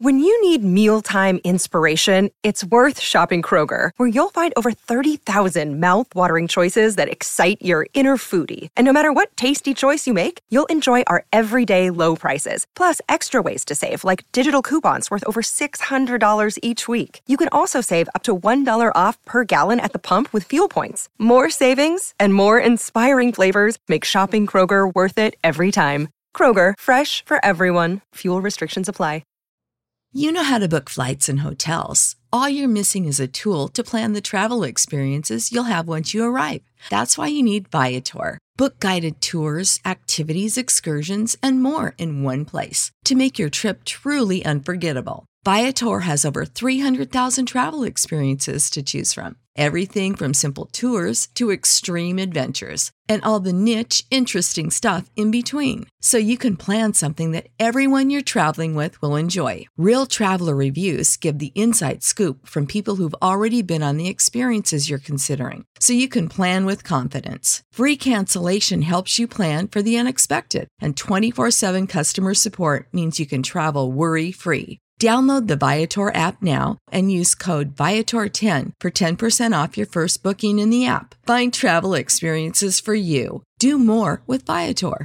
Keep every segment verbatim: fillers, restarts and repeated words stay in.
When you need mealtime inspiration, it's worth shopping Kroger, where you'll find over thirty thousand mouth-watering choices that excite your inner foodie. And no matter what tasty choice you make, you'll enjoy our everyday low prices, plus extra ways to save, like digital coupons worth over six hundred dollars each week. You can also save up to one dollar off per gallon at the pump with fuel points. More savings and more inspiring flavors make shopping Kroger worth it every time. Kroger, fresh for everyone. Fuel restrictions apply. You know how to book flights and hotels. All you're missing is a tool to plan the travel experiences you'll have once you arrive. That's why you need Viator. Book guided tours, activities, excursions, and more in one place to make your trip truly unforgettable. Viator has over three hundred thousand travel experiences to choose from. Everything from simple tours to extreme adventures and all the niche, interesting stuff in between. So you can plan something that everyone you're traveling with will enjoy. Real traveler reviews give the inside scoop from people who've already been on the experiences you're considering. So you can plan with confidence. Free cancellation helps you plan for the unexpected. And twenty-four seven customer support means you can travel worry-free. Download the Viator app now and use code Viator ten for ten percent off your first booking in the app. Find travel experiences for you. Do more with Viator.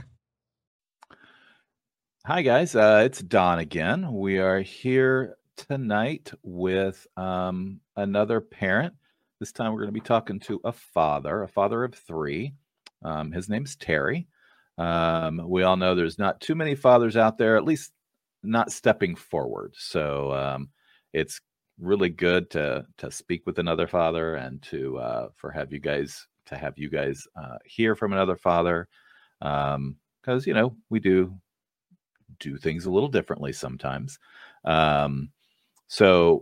Hi, guys. Uh, it's Don again. We are here tonight with um, another parent. This time we're going to be talking to a father, a father of three. Um, his name's Terry. Um, we all know there's not too many fathers out there, at least not stepping forward. So um, it's really good to to speak with another father and to uh, for have you guys to have you guys uh, hear from another father, because um, you know we do do things a little differently sometimes. Um, so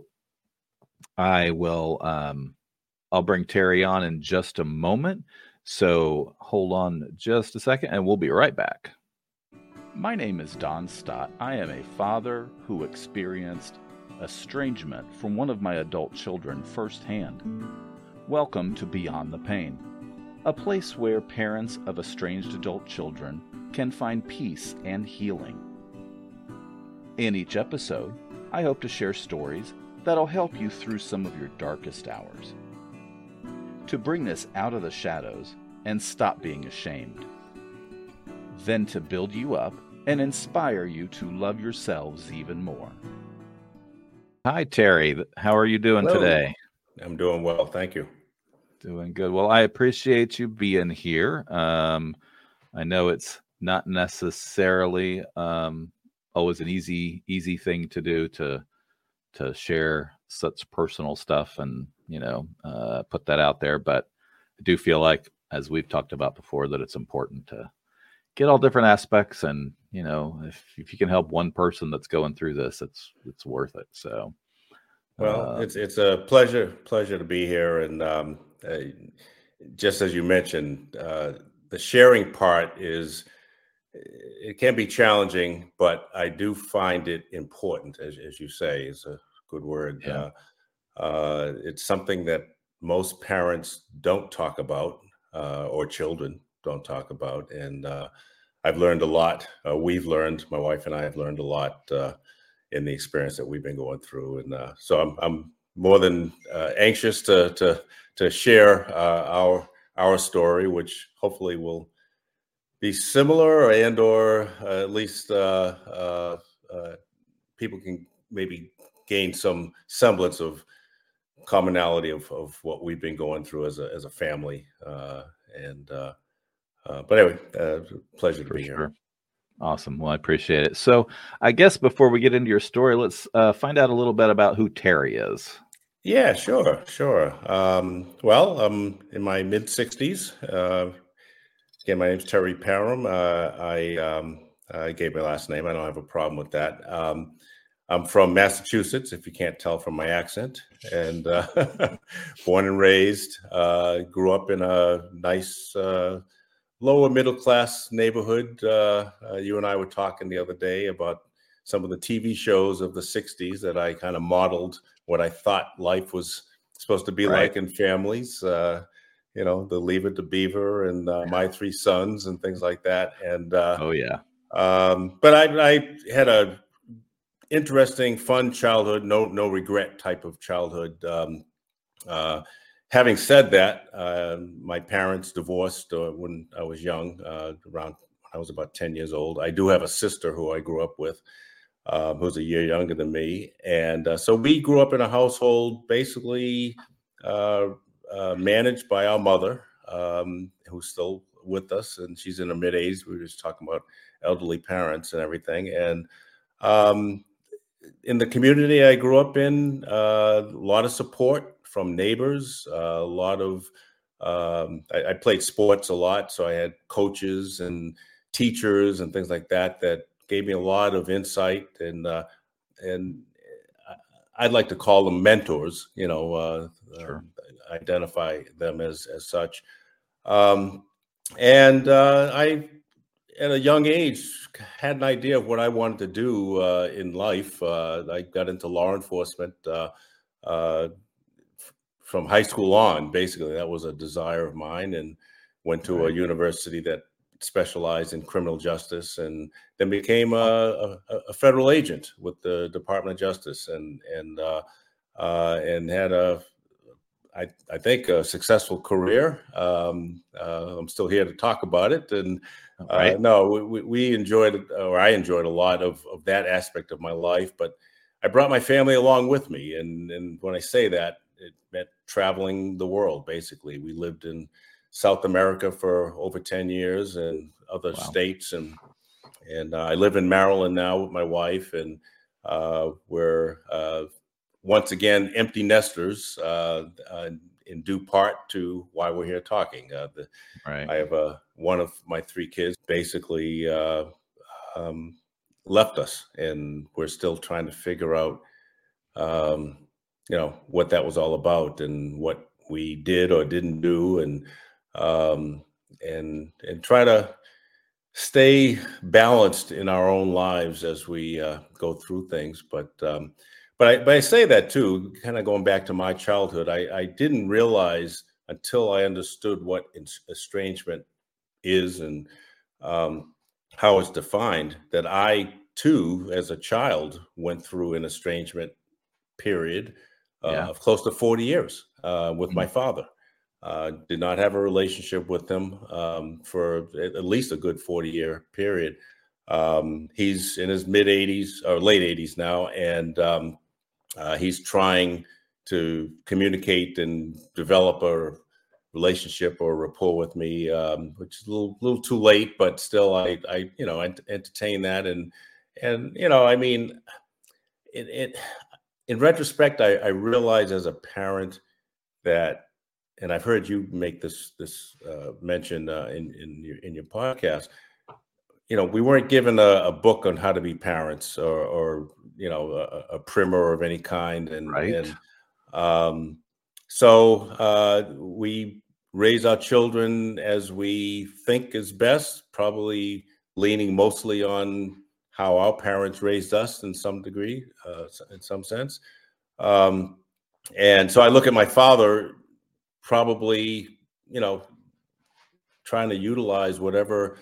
I will um, I'll bring Terry on in just a moment. So hold on just a second, and we'll be right back. My name is Don Stott. I am a father who experienced estrangement from one of my adult children firsthand. Welcome to Beyond the Pain, a place where parents of estranged adult children can find peace and healing. In each episode, I hope to share stories that'll help you through some of your darkest hours, to bring this out of the shadows and stop being ashamed, then to build you up and inspire you to love yourselves even more. Hi, Terry. How are you doing Hello. today? I'm doing well. Thank you. Doing good. Well, I appreciate you being here. Um, I know it's not necessarily um, always an easy, easy thing to do to to share such personal stuff and, you know, uh, put that out there. But I do feel like, as we've talked about before, that it's important to get all different aspects, and you know, if if you can help one person that's going through this, it's it's worth it. So, well, uh, it's it's a pleasure pleasure to be here, and um, uh, just as you mentioned, uh, the sharing part is it can be challenging, but I do find it important, as as you say, is a good word. yeah, Uh, uh, it's something that most parents don't talk about, uh, or children don't talk about, and uh, I've learned a lot. Uh, we've learned, my wife and I have learned a lot uh, in the experience that we've been going through, and uh, so I'm I'm more than uh, anxious to to to share uh, our our story, which hopefully will be similar and or uh, at least uh, uh, uh, people can maybe gain some semblance of commonality of of what we've been going through as a as a family, uh, and. Uh, Uh, but anyway, uh, pleasure to for be sure. here. Awesome. Well, I appreciate it. So, I guess before we get into your story, let's uh, find out a little bit about who Terry is. Yeah, sure, sure. Um, well, I'm in my mid sixties. Uh, again, my name's Terry Parham. Uh, I um, I gave my last name. I don't have a problem with that. Um, I'm from Massachusetts, if you can't tell from my accent, and uh, born and raised. Uh, grew up in a nice. Uh, lower middle class neighborhood. Uh, uh, you and I were talking the other day about some of the T V shows of the sixties that I kind of modeled what I thought life was supposed to be Right. like in families. Uh, you know, the Leave It to Beaver and uh, My Three Sons and things like that. And uh, Oh yeah. um, but I, I had a interesting, fun childhood, no no regret type of childhood. Um, uh, having said that, uh, my parents divorced uh, when I was young, uh, around when I was about ten years old. I do have a sister who I grew up with, uh, who's a year younger than me. And uh, so we grew up in a household basically uh, uh, managed by our mother, um, who's still with us, and she's in her mid eighties. We were just talking about elderly parents and everything. And um, in the community I grew up in, uh, a lot of support from neighbors, uh, a lot of, um, I, I played sports a lot. So I had coaches and teachers and things like that, that gave me a lot of insight, and, uh, and I'd like to call them mentors, you know, uh, Sure. uh, identify them as, as such. Um, and uh, I, at a young age, had an idea of what I wanted to do uh, in life. Uh, I got into law enforcement uh, uh, f- from high school on. Basically, that was a desire of mine, and went to Right. a university that specialized in criminal justice, and then became a, a, a federal agent with the Department of Justice, and and uh, uh, and had a I, I think a successful career. Um, uh, I'm still here to talk about it, and uh, Right. no, we, we enjoyed, or I enjoyed a lot of, of that aspect of my life. But I brought my family along with me, and and when I say that, it meant traveling the world. Basically, we lived in South America for over ten years, and other Wow. states, and and uh, I live in Maryland now with my wife, and uh, we're uh, once again empty nesters, uh, uh, in due part to why we're here talking. Uh, the, Right. I have a one of my three kids basically uh, um, left us, and we're still trying to figure out, um, you know, what that was all about, and what we did or didn't do, and um, and and try to stay balanced in our own lives as we uh, go through things. But um, but I but I say that too, kind of going back to my childhood. I, I didn't realize until I understood what ins- estrangement is, and um, how it's defined, that I too, as a child, went through an estrangement period uh, Yeah. of close to forty years uh, with Mm. my father. Uh, did not have a relationship with him um, for at at least a good forty year period. Um, he's in his mid eighties or late eighties now, and um, uh, he's trying to communicate and develop a relationship or rapport with me, um, which is a little, little too late, but still, I, I, you know, ent- entertain that, and and you know, I mean, it, it in retrospect, I, I realize as a parent that, and I've heard you make this this uh, mention uh, in in your in your podcast. You know, we weren't given a, a book on how to be parents, or, or you know, a, a primer of any kind, and Right. and um, so uh, we raise our children as we think is best, probably leaning mostly on how our parents raised us in some degree, uh, in some sense. Um, and so I look at my father, probably, you know, trying to utilize whatever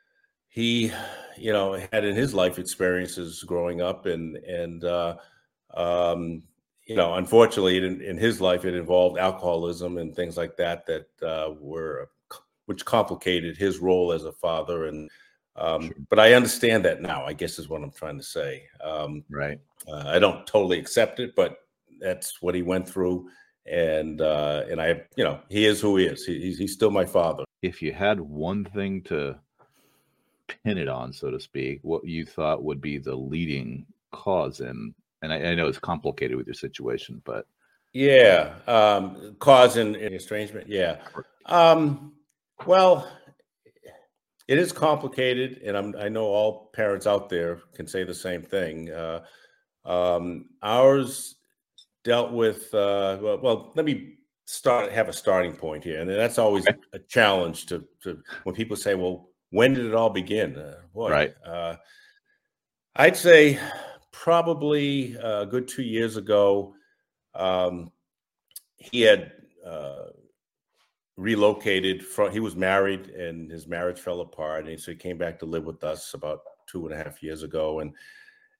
he, you know, had in his life experiences growing up, and and uh, um, you know, unfortunately, in, in his life, it involved alcoholism and things like that that uh, were which complicated his role as a father. And um, Sure. but I understand that now, I guess, is what I'm trying to say. Um, Right. uh, I don't totally accept it, but that's what he went through. And uh, and I, you know, he is who he is. He, he's, he's still my father. If you had one thing to pin it on, so to speak, what you thought would be the leading cause in, and I, I know it's complicated with your situation, but Yeah, um, cause and, and estrangement. Yeah. Um, well, it is complicated, and I'm, I know all parents out there can say the same thing. Uh, um, ours dealt with. Uh, well, well, let me start have a starting point here, and that's always okay. a challenge to, to when people say, "Well, when did it all begin?" Uh, boy, Right. uh, I'd say probably a good two years ago. Um, he had uh, relocated from, he was married, and his marriage fell apart, and so he came back to live with us about two and a half years ago. And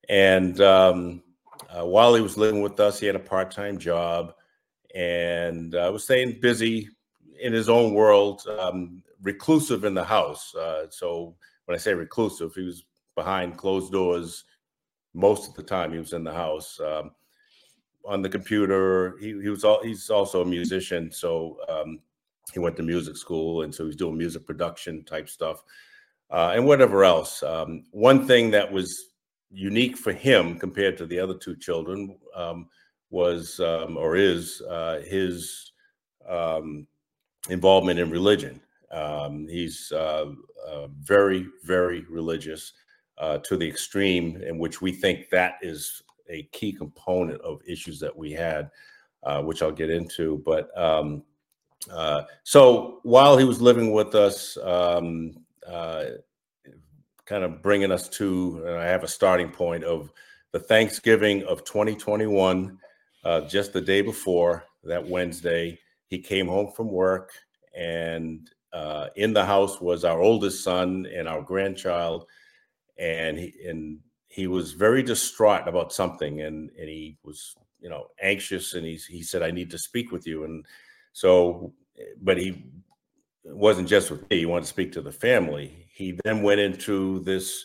And um, uh, while he was living with us, he had a part-time job and uh, was staying busy in his own world, um, reclusive in the house. Uh, so when I say reclusive, he was behind closed doors most of the time. He was in the house um, on the computer. He, he was all, he's also a musician, so um, he went to music school, and so he's doing music production type stuff uh, and whatever else. Um, one thing that was unique for him compared to the other two children um, was um, or is uh, his um, involvement in religion. Um, he's uh, uh, very, very religious uh, to the extreme, in which we think that is a key component of issues that we had, uh, which I'll get into. But um, uh, so while he was living with us, um, uh, kind of bringing us to, and I have a starting point of the Thanksgiving of twenty twenty-one, uh, just the day before that Wednesday, he came home from work, and uh, in the house was our oldest son and our grandchild, and he and he was very distraught about something, and and he was, you know, anxious, and he he said, "I need to speak with you." And so, but he it wasn't just with me. He wanted to speak to the family. He then went into this,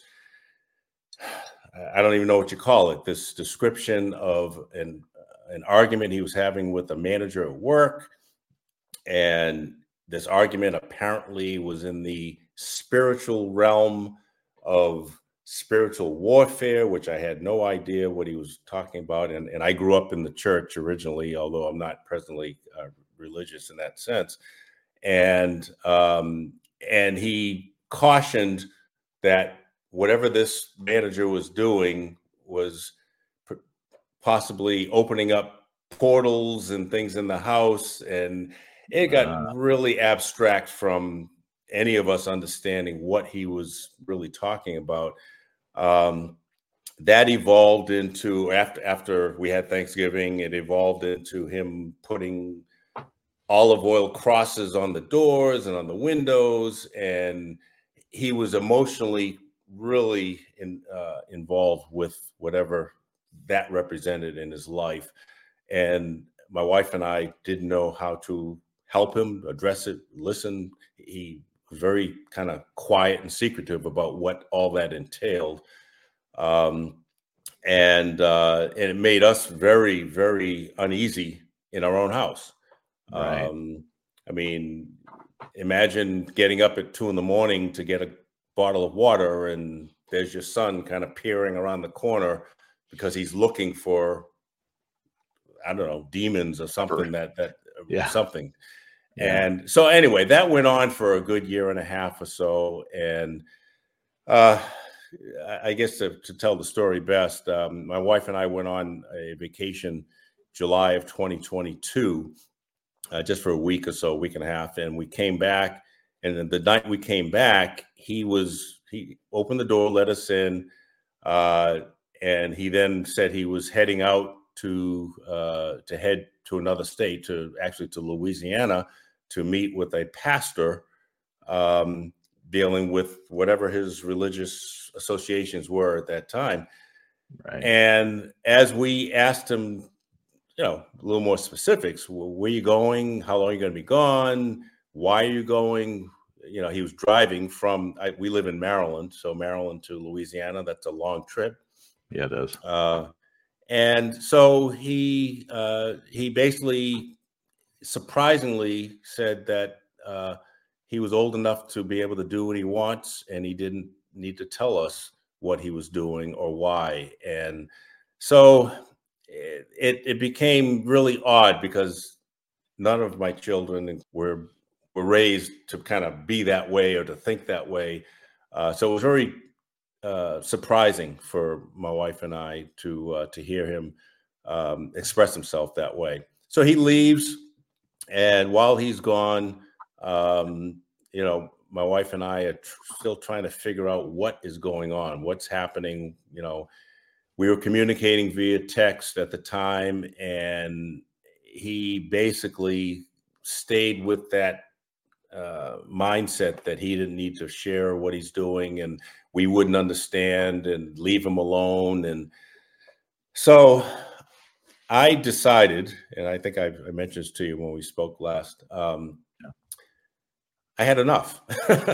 I don't even know what you call it, this description of an an argument he was having with a manager at work. And this argument apparently was in the spiritual realm of spiritual warfare, which I had no idea what he was talking about. And, and I grew up in the church originally, although I'm not presently uh, religious in that sense. And um, and he cautioned that whatever this manager was doing was p- possibly opening up portals and things in the house, and it got Uh, really abstract from any of us understanding what he was really talking about. Um, that evolved into, after after we had Thanksgiving, it evolved into him putting olive oil crosses on the doors and on the windows, and he was emotionally really in, uh, involved with whatever that represented in his life. And my wife and I didn't know how to help him address it, listen. He was very kind of quiet and secretive about what all that entailed. Um, and uh, and it made us very, very uneasy in our own house. right. Um, I mean, imagine getting up at two in the morning to get a bottle of water, and there's your son kind of peering around the corner because he's looking for, I don't know, demons or something that that Yeah. something. Yeah. And so anyway, that went on for a good year and a half or so. And uh, I I guess to, to tell the story best, um, my wife and I went on a vacation July of twenty twenty-two, uh, just for a week or so, a week and a half, and we came back. And then the night we came back, he was he opened the door, let us in, uh, and he then said he was heading out to uh, to head to another state, to actually to Louisiana, to meet with a pastor um, dealing with whatever his religious associations were at that time. Right. And as we asked him, you know, a little more specifics, wh- where you going? How long are you going to be gone? Why are you going? You know, he was driving from, I, we live in Maryland, so Maryland to Louisiana, that's a long trip. Yeah, it is. Uh, and so he uh, he basically surprisingly said that uh, he was old enough to be able to do what he wants, and he didn't need to tell us what he was doing or why. And so it, it, it became really odd because none of my children were were raised to kind of be that way or to think that way. Uh, so it was very uh, surprising for my wife and I to uh, to hear him um, express himself that way. So he leaves, and while he's gone, um, you know, my wife and I are tr- still trying to figure out what is going on, what's happening. You know, we were communicating via text at the time, and he basically stayed with that uh, mindset that he didn't need to share what he's doing. And we wouldn't understand and leave him alone. And so I decided, and I think I, I mentioned this to you when we spoke last, um, yeah. I had enough.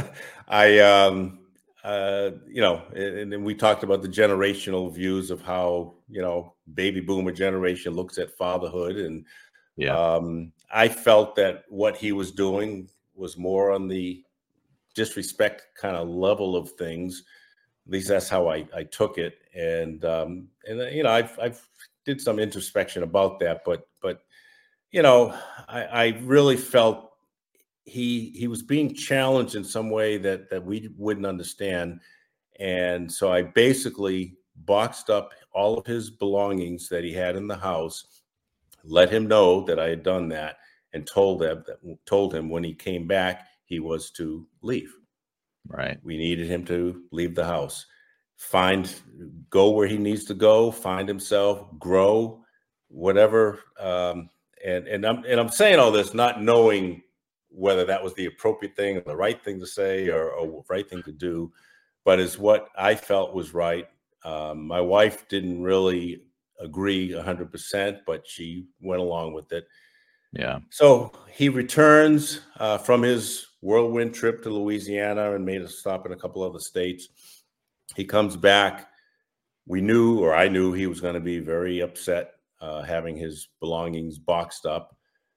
I, um, uh, you know, and, and we talked about the generational views of how, you know, baby boomer generation looks at fatherhood. And yeah. um, I felt that what he was doing was more on the disrespect kind of level of things. At least that's how I, I took it. And, um, and, you know, I've, I've did some introspection about that, but, but, you know, I, I really felt he, he was being challenged in some way that, that we wouldn't understand. And so I basically boxed up all of his belongings that he had in the house, let him know that I had done that, and told him that told him when he came back, he was to leave. Right. We needed him to leave the house, find, go where he needs to go, find himself, grow, whatever. Um, and and I'm and I'm saying all this not knowing whether that was the appropriate thing or the right thing to say or, or the right thing to do, but is what I felt was right. Um, my wife didn't really agree one hundred percent, but she went along with it. Yeah. So he returns uh, from his whirlwind trip to Louisiana and made a stop in a couple other states. He comes back. We knew, or I knew, he was going to be very upset uh, having his belongings boxed up.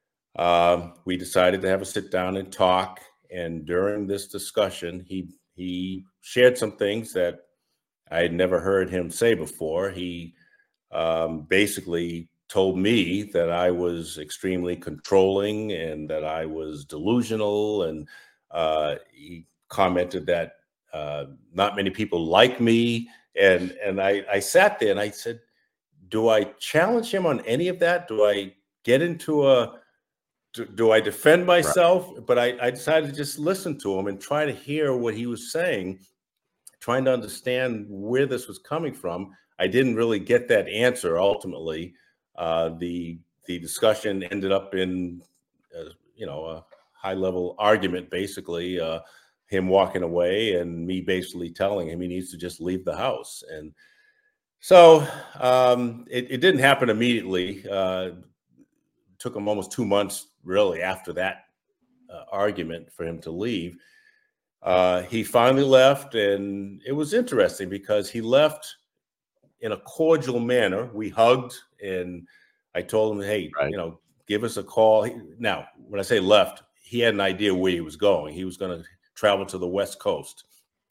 Um, we decided to have a sit down and talk. And during this discussion, he he shared some things that I had never heard him say before. He um, basically told me that I was extremely controlling and that I was delusional. And uh, he commented that uh, not many people like me. And, and I, I sat there and I said, do I challenge him on any of that? Do I get into a, do, do I defend myself? Right. But I, I decided to just listen to him and try to hear what he was saying, trying to understand where this was coming from. I didn't really get that answer ultimately. Uh, the the discussion ended up in, uh, you know, a high-level argument, basically, uh, him walking away and me basically telling him he needs to just leave the house. And so um, it, it didn't happen immediately. Uh, it took him almost two months, really, after that uh, argument for him to leave. Uh, he finally left, and it was interesting because he left in a cordial manner. We hugged, and I told him, hey, right. you know, give us a call. He, now, when I say left, he had an idea where he was going. He was going to travel to the West Coast,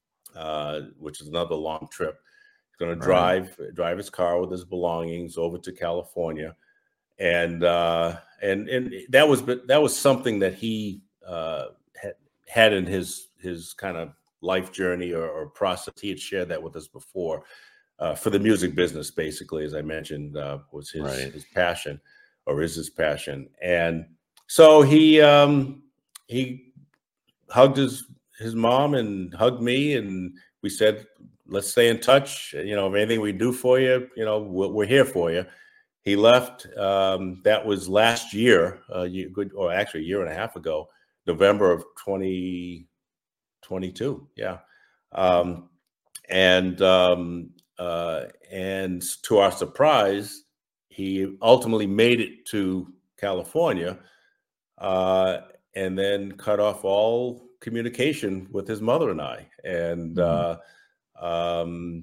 uh, which is another long trip. He's going to drive, right. drive his car with his belongings over to California. And, uh, and, and that was, that was something that he uh, had, had in his, his kind of life journey or, or process. He had shared that with us before. Uh, for the music business, basically, as I mentioned, uh, was his, right. his passion, or is his passion. And so he um, he hugged his his mom and hugged me, and we said, "Let's stay in touch. You know, if anything we do for you, you know, we're, we're here for you." He left. Um, that was last year, uh, you, good, or actually a year and a half ago, November of twenty twenty-two. Yeah, um, and. Um, Uh, and to our surprise, he ultimately made it to California uh, and then cut off all communication with his mother and I. And mm-hmm. uh, um,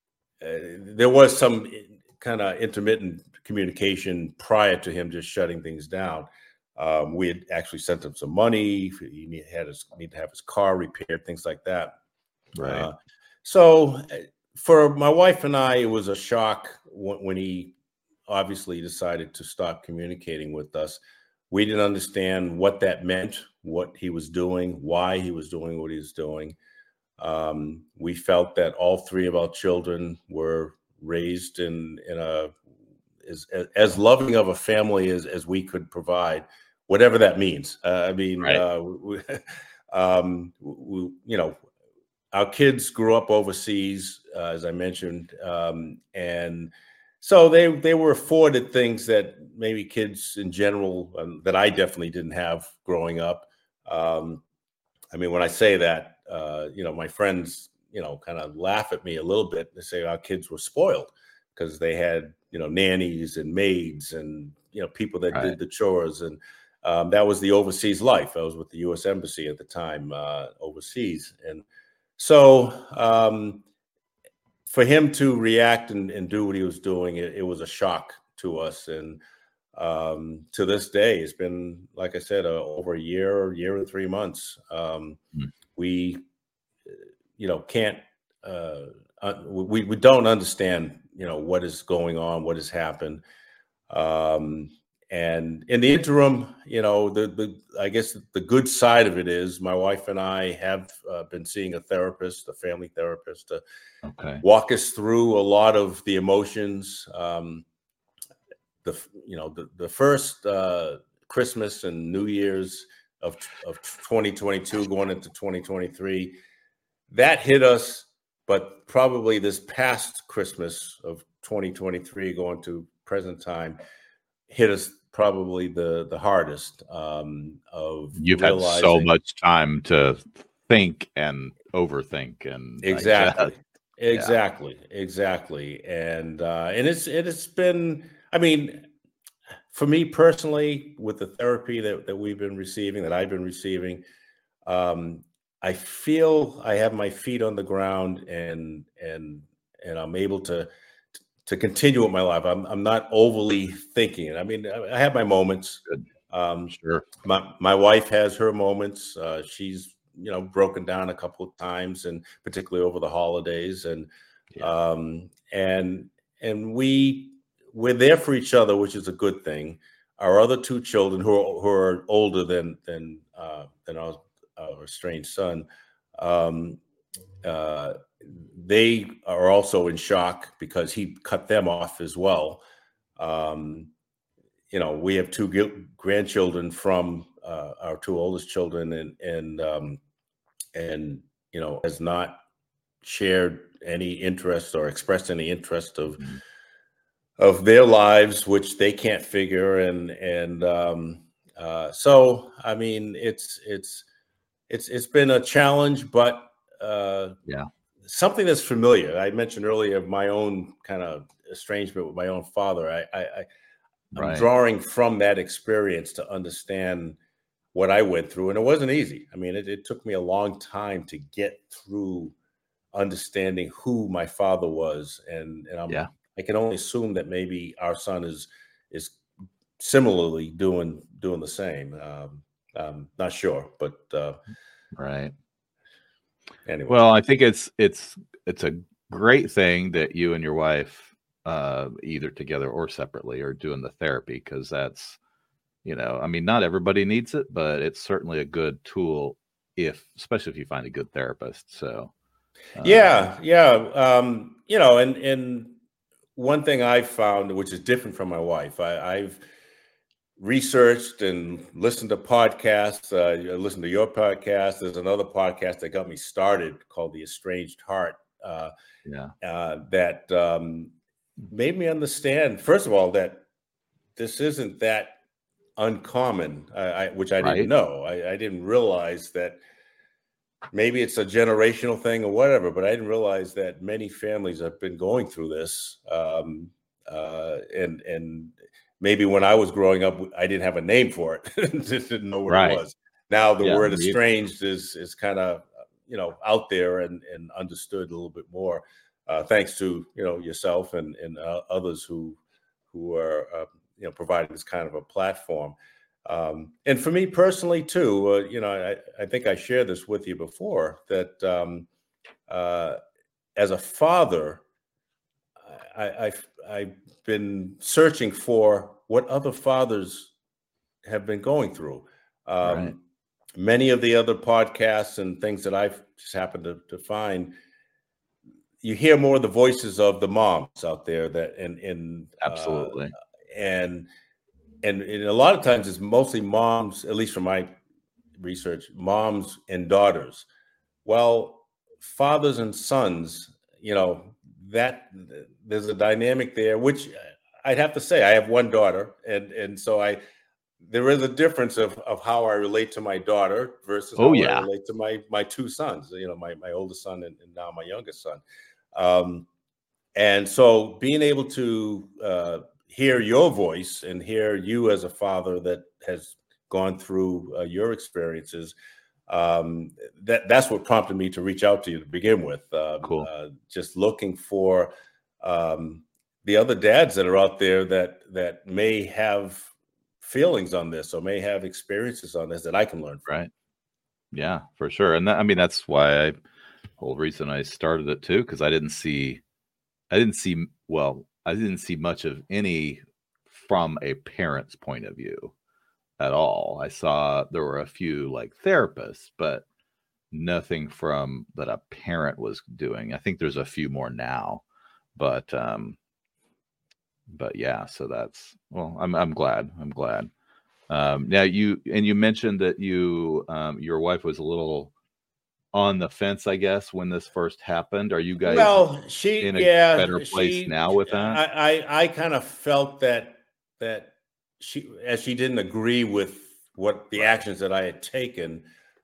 uh, there was some kind of intermittent communication prior to him just shutting things down. Um, we had actually sent him some money. He had his, need to have his car repaired, things like that. Right. Uh, so. For my wife and I, it was a shock when, when he obviously decided to stop communicating with us. We didn't understand what that meant, what he was doing, why he was doing what he was doing. Um, we felt that all three of our children were raised in, in a as, as loving of a family as, as we could provide, whatever that means. Uh, I mean, right. uh, we, um, we, you know, our kids grew up overseas, uh, as I mentioned, um, and so they they were afforded things that maybe kids in general, um, that I definitely didn't have growing up. Um, I mean, when I say that, uh, you know, my friends, you know, kind of laugh at me a little bit and say our kids were spoiled because they had, you know, nannies and maids and, you know, people that Right. did the chores. And um, that was the overseas life. I was with the U S Embassy at the time, uh, overseas. And so um, for him to react and, and do what he was doing, it, it was a shock to us. And um, to this day, it's been, like I said, uh, over a year, year and three months. Um, Mm. we, you know, can't, uh, uh, we, we don't understand, you know, what is going on, what has happened. Um, and in the interim, you know, the, the, I guess the good side of it is my wife and I have uh, been seeing a therapist, a family therapist, to Okay. walk us through a lot of the emotions. Um, the, you know, the, the first uh, Christmas and New Year's of, of twenty twenty-two going into twenty twenty-three, that hit us, but probably this past Christmas of twenty twenty-three going to present time hit us probably the the hardest. Um, of You've had so realizing much time to think and overthink and exactly, digest. exactly, exactly, and uh, and it's it has been. I mean, for me personally, with the therapy that that we've been receiving, that I've been receiving. Um, I feel I have my feet on the ground and and and I'm able to to continue with my life. I'm I'm not overly thinking. I mean, I, I have my moments. Good. Um, Sure. my my wife has her moments. Uh, she's you know broken down a couple of times, and particularly over the holidays. And Yeah. um, and and we we're there for each other, which is a good thing. Our other two children, who are who are older than than uh, than our our estranged son, um, uh, they are also in shock because he cut them off as well. Um, you know, we have two gil- grandchildren from uh, our two oldest children, and and um, and you know has not shared any interest or expressed any interest of Mhm. of their lives, which they can't figure. And and um, uh, so, I mean, it's it's it's it's been a challenge, but uh, Yeah. something that's familiar. I mentioned earlier of my own kind of estrangement with my own father. I, I, I I'm Right. drawing from that experience to understand what I went through, and it wasn't easy. I mean, it, it took me a long time to get through understanding who my father was, and and I'm Yeah. I can only assume that maybe our son is is similarly doing doing the same. Um, I'm not sure, but uh, Right. anyway. Well, I think it's it's it's a great thing that you and your wife, uh, either together or separately, are doing the therapy because that's, you know, I mean, not everybody needs it, but it's certainly a good tool if, especially if you find a good therapist. So, um, Yeah, yeah. Um, you know, and and one thing I've found, which is different from my wife, I, I've researched and listened to podcasts. Uh, I listened to your podcast. There's another podcast that got me started called The Estranged Heart. Uh, yeah, uh, that um, made me understand, first of all, that this isn't that uncommon, I, I, which I didn't right, know. I, I didn't realize that maybe it's a generational thing or whatever, but I didn't realize that many families have been going through this. Um, uh, and and maybe when I was growing up, I didn't have a name for it, just didn't know what it right, was. Now the yeah, word me either. estranged is is kind of you know out there and and understood a little bit more, uh, thanks to you know yourself and and uh, others who who are uh, you know providing this kind of a platform. Um, and for me personally too, uh, you know, I, I think I shared this with you before that um, uh, as a father, I, I, I've been searching for what other fathers have been going through. Right, Um, many of the other podcasts and things that I've just happened to, to find, you hear more of the voices of the moms out there that and and uh, absolutely, and and, and a lot of times it's mostly moms, at least from my research, moms and daughters. Well, fathers and sons, you know, that there's a dynamic there, which I'd have to say I have one daughter, and and so I there is a difference of of how I relate to my daughter versus Oh how I yeah. relate to my my two sons. You know, my my oldest son and, and now my youngest son. Um, and so being able to uh, hear your voice and hear you as a father that has gone through uh, your experiences, um, that that's what prompted me to reach out to you to begin with. Um, Cool. uh, just looking for um, the other dads that are out there that that may have feelings on this or may have experiences on this that I can learn from. Right. Yeah, for sure. And that, I mean, that's why I, whole reason I started it too, because I didn't see, I didn't see, well, I didn't see much of any from a parent's point of view at all. I saw there were a few like therapists, but nothing from that a parent was doing. I think there's a few more now, but um, but yeah. So that's well. I'm I'm glad. I'm glad. Um, now you and you mentioned that you um, your wife was a little on the fence, I guess, when this first happened. Are you guys Well, she, in a better yeah, place she, now with that? I, I, I kind of felt that that she, as she didn't agree with what the Right. actions that I had taken,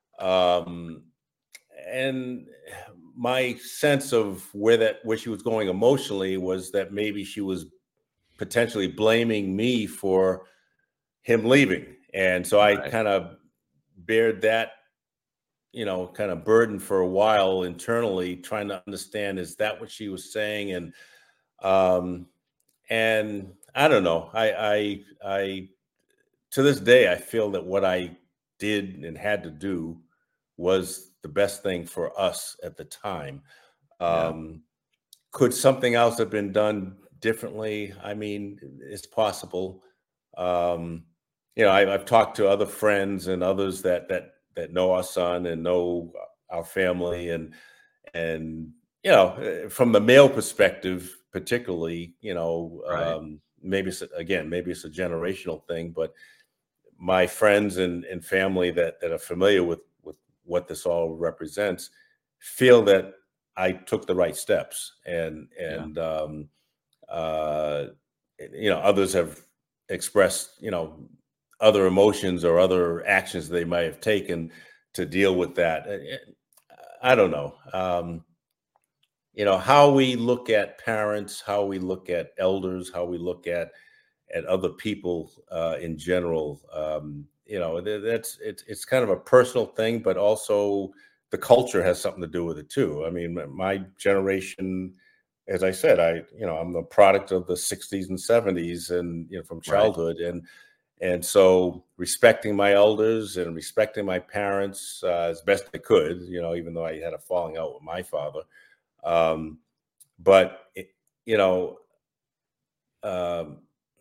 um, and my sense of where that where she was going emotionally was that maybe she was potentially blaming me for him leaving, and so I Right. kind of bared that, you know, kind of burden for a while internally, trying to understand, is that what she was saying? And um and I don't know. I I I to this day I feel that what I did and had to do was the best thing for us at the time. Yeah. Um could something else have been done differently? I mean, it's possible. Um, you know, I, I've talked to other friends and others that that that know our son and know our family, and and you know, eh, from the male perspective, particularly, you know, Right. um, maybe it's, again, maybe it's a generational thing, but my friends and, and family that that are familiar with with what this all represents feel that I took the right steps, and Yeah. and um, uh, you know, others have expressed, you know, other emotions or other actions they might have taken to deal with that. Eh, eh, I don't know. Um, you know, how we look at parents, how we look at elders, how we look at at other people uh, in general. Um, you know, th- that's it's it's kind of a personal thing, but also the culture has something to do with it too. I mean, my my generation, as I said, I you know I'm the product of the sixties and seventies, and you know from Right. childhood, and and so respecting my elders and respecting my parents uh, as best I could. You know, even though I had a falling out with my father, um, but it, you know. Um,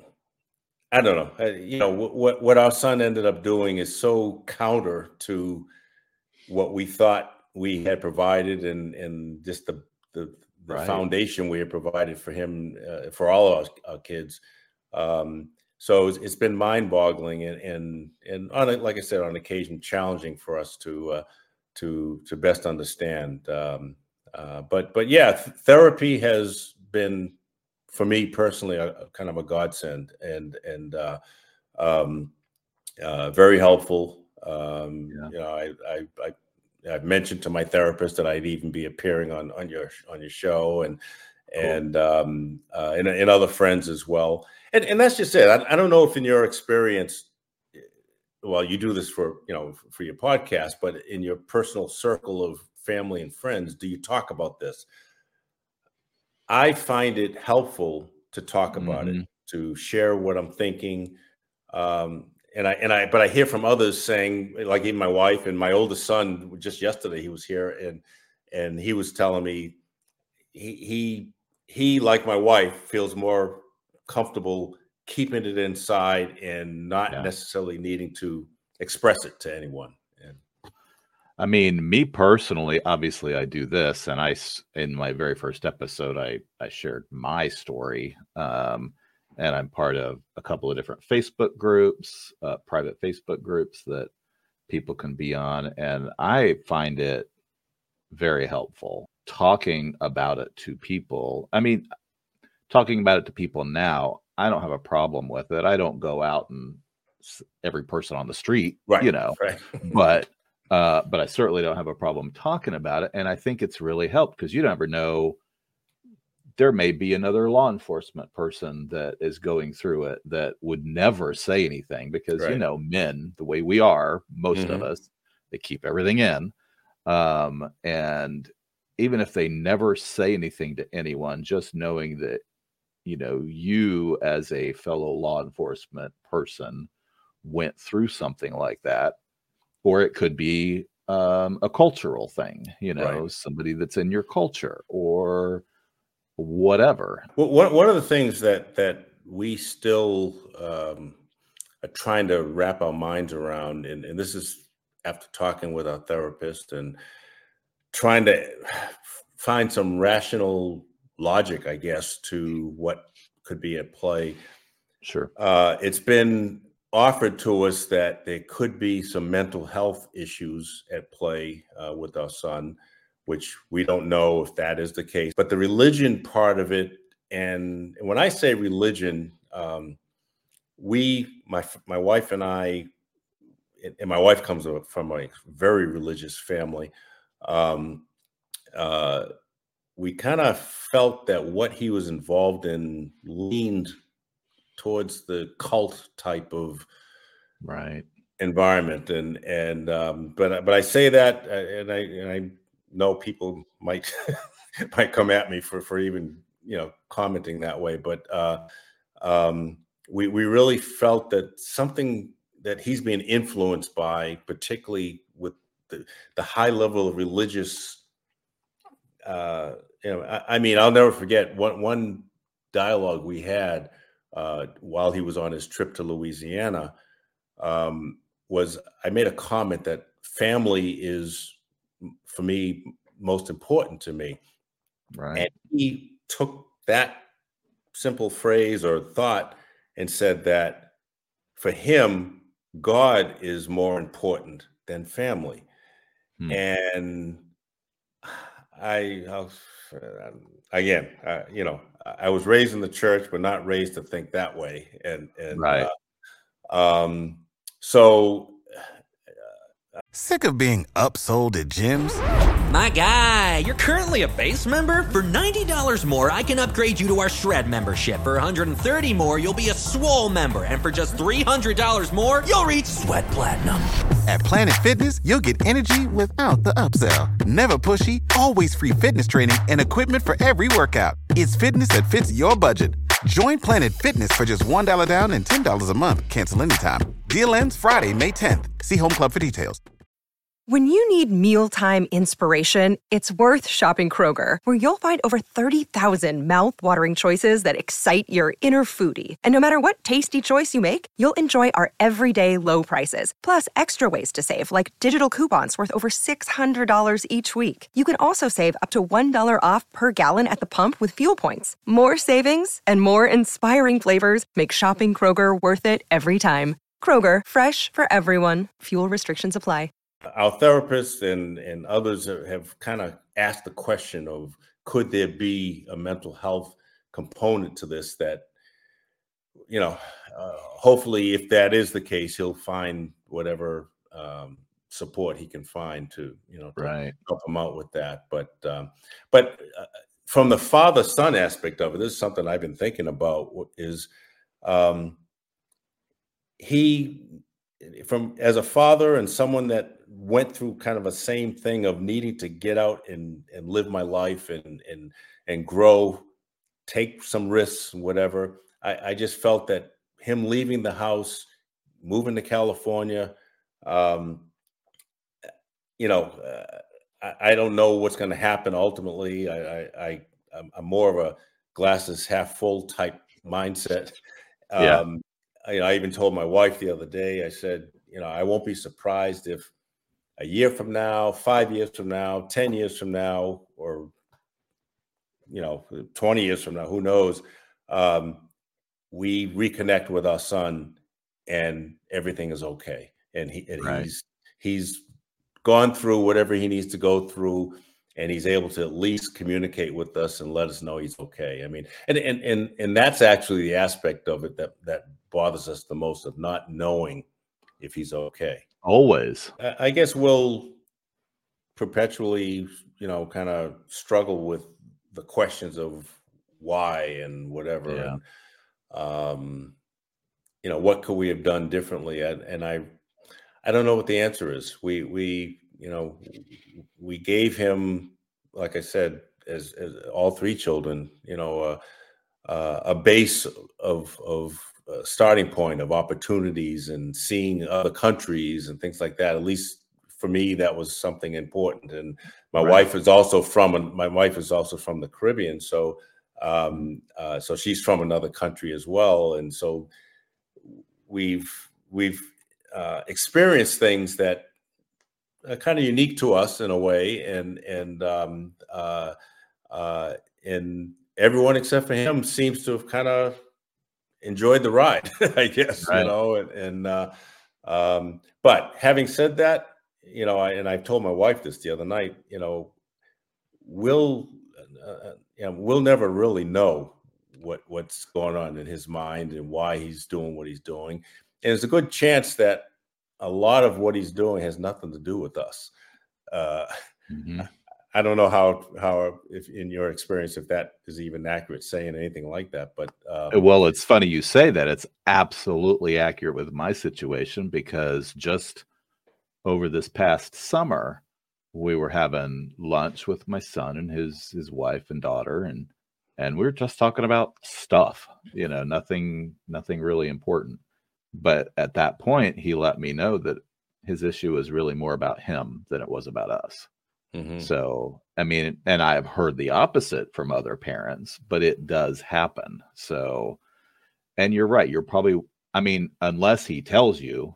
I don't know. Uh, you know what, what what our son ended up doing is so counter to what we thought we had provided, and and just the the, the Right. foundation we had provided for him, uh, for all our, our kids. Um, so it's, it's been mind-boggling, and and and on a, like I said, on occasion challenging for us to uh, to to best understand. Um, uh, but but yeah, th- therapy has been, for me personally, a, a kind of a godsend, and and uh, um, uh, very helpful. Um, Yeah. you know, I, I, I I've mentioned to my therapist that I'd even be appearing on on your on your show, and Cool. and um, uh, and, and other friends as well. And and that's just it. I, I don't know if in your experience, well, you do this for, you know, for your podcast, but in your personal circle of family and friends, do you talk about this? I find it helpful to talk about it, Hmm. to share what I'm thinking. Um, and I and I but I hear from others saying, like even my wife and my oldest son, just yesterday he was here, and and he was telling me he he he like my wife feels more comfortable keeping it inside and not Yeah. necessarily needing to express it to anyone. And I mean, me personally, obviously, I do this, and I s- in my very first episode, I I shared my story, um, and I'm part of a couple of different Facebook groups, uh, private Facebook groups that people can be on, and I find it very helpful talking about it to people. I mean, talking about it to people now, I don't have a problem with it. I don't go out and s- every person on the street, Right. you know, Right. but uh, but I certainly don't have a problem talking about it. And I think it's really helped because you never know. There may be another law enforcement person that is going through it that would never say anything because, you Right. know, men, the way we are, most of Mhm. us, they keep everything in. Um, and even if they never say anything to anyone, just knowing that, you know, you as a fellow law enforcement person went through something like that, or it could be um, a cultural thing, you Right. know, somebody that's in your culture or whatever. Well, one one of the things that that we still um, are trying to wrap our minds around, and, and this is after talking with our therapist and trying to find some rational logic, I guess, to what could be at play. Sure. Uh, it's been offered to us that there could be some mental health issues at play uh, with our son, which we don't know if that is the case. But the religion part of it, and when I say religion, um, we, my my wife and I, and my wife comes from a very religious family. Um, uh, we kind of felt that what he was involved in leaned towards the cult type of Right. environment, and and um, but but I say that, uh, and I and I know people might might come at me for for even you know commenting that way, but uh, um, we we really felt that something that he's being influenced by, particularly with the the high level of religious. Uh, you know, I, I mean, I'll never forget one one dialogue we had uh, while he was on his trip to Louisiana. Um, was I made a comment that family is, for me, most important to me. Right. And he took that simple phrase or thought and said that for him, God is more important than family. Hmm. And I, I'll, again, uh, you know, I was raised in the church, but not raised to think that way. And, and, Right. uh, um, so Sick of being upsold at gyms? My guy, you're currently a base member? For ninety dollars more, I can upgrade you to our Shred membership. For one hundred thirty dollars more, you'll be a Swole member. And for just three hundred dollars more, you'll reach Sweat Platinum. At Planet Fitness, you'll get energy without the upsell. Never pushy, always free fitness training and equipment for every workout. It's fitness that fits your budget. Join Planet Fitness for just one dollar down and ten dollars a month. Cancel anytime. Deal ends Friday, May tenth. See Home Club for details. When you need mealtime inspiration, it's worth shopping Kroger, where you'll find over thirty thousand mouth-watering choices that excite your inner foodie. And no matter what tasty choice you make, you'll enjoy our everyday low prices, plus extra ways to save, like digital coupons worth over six hundred dollars each week. You can also save up to one dollar off per gallon at the pump with fuel points. More savings and more inspiring flavors make shopping Kroger worth it every time. Kroger, fresh for everyone. Fuel restrictions apply. Our therapists and, and others have kind of asked the question of, could there be a mental health component to this that, you know, uh, hopefully if that is the case, he'll find whatever um, support he can find to, you know, to Right. help him out with that. But, um, but uh, from the father-son aspect of it, this is something I've been thinking about is um, he, from as a father and someone that went through kind of a same thing of needing to get out and, and live my life and, and, and grow, take some risks and whatever. I, I just felt that him leaving the house, moving to California, um, you know, uh, I, I don't know what's going to happen ultimately. I, I, I, I'm more of a glasses half full type mindset. Yeah. Um, I, I even told my wife the other day, I said, you know, I won't be surprised if a year from now, five years from now, ten years from now, or, you know, twenty years from now, who knows, um, we reconnect with our son and everything is okay. And he and Right. he's he's gone through whatever he needs to go through. and he's able to at least communicate with us and let us know he's okay. I mean, and and and and that's actually the aspect of it that that bothers us the most, of not knowing if he's okay. Always. I, I guess we'll perpetually, you know, kind of struggle with the questions of why and whatever. Yeah. And, um, you know, what could we have done differently? And, and I, I don't know what the answer is. We, we, you know, we gave him, like I said, as, as all three children, you know, uh, uh, a base of, of uh, starting point of opportunities and seeing other countries and things like that. At least for me, that was something important. And my Right. wife is also from, my wife is also from the Caribbean. So, um, uh, so she's from another country as well. And so we've, we've uh, experienced things that are kind of unique to us in a way. And, and, um, uh, uh, and everyone except for him seems to have kind of enjoyed the ride, I guess, Right. you know, and, and uh, um, but having said that, you know, I, and I told my wife this the other night, you know, we'll, uh, you know, we'll never really know what, what's going on in his mind and why he's doing what he's doing. And there's a good chance that a lot of what he's doing has nothing to do with us. Uh, Mhm. I don't know how, how, if in your experience, if that is even accurate saying anything like that, but. Um, Well, it's funny you say that. It's absolutely accurate with my situation, because just over this past summer, we were having lunch with my son and his, his wife and daughter. And, and we were just talking about stuff, you know, nothing, nothing really important. But at that point, he let me know that his issue was really more about him than it was about us. mhm. So, I mean, and I've heard the opposite from other parents, but it does happen. So, and you're right. You're probably, I mean, unless he tells you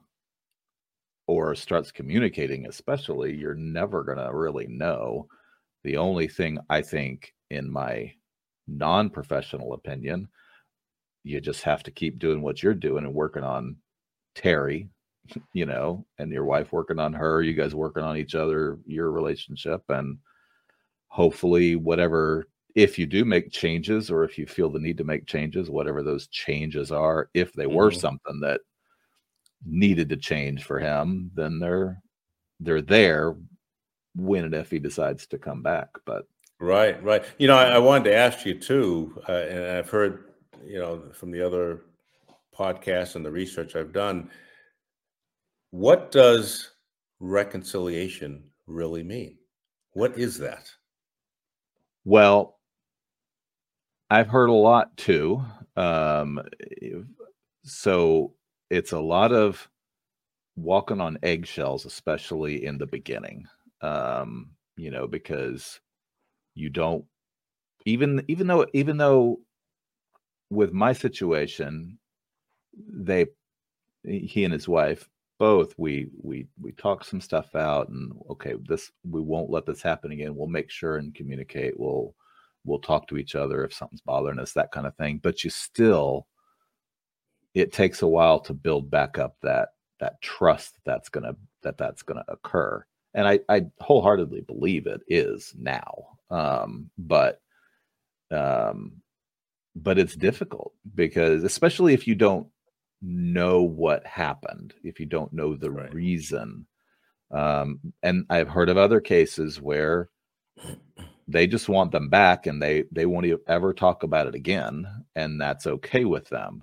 or starts communicating, especially, you're never going to really know. The only thing I think, in my non-professional opinion, you just have to keep doing what you're doing and working on Terry, you know, and your wife working on her, you guys working on each other, your relationship, and hopefully whatever, if you do make changes, or if you feel the need to make changes, whatever those changes are, if they were Mhm. something that needed to change for him, then they're they're there when and if he decides to come back. But Right, right. You know, I, I wanted to ask you too, uh, and I've heard, you know, from the other podcasts and the research I've done, what does reconciliation really mean? What is that? well, I've heard a lot too. Um, if- so it's a lot of walking on eggshells, especially in the beginning. Um, you know, because you don't, even even though even though with my situation, they he and his wife both, we we we talk some stuff out, and okay, this, we won't let this happen again. We'll make sure and communicate. We'll we'll talk to each other if something's bothering us, that kind of thing. But you still, it takes a while to build back up that that trust that that's gonna that that's gonna occur. And I I wholeheartedly believe it is now. Um, but um, but it's difficult, because especially if you don't know what happened, if you don't know the Right. reason. Um, and I've heard of other cases where they just want them back, and they they won't e- ever talk about it again, and that's okay with them.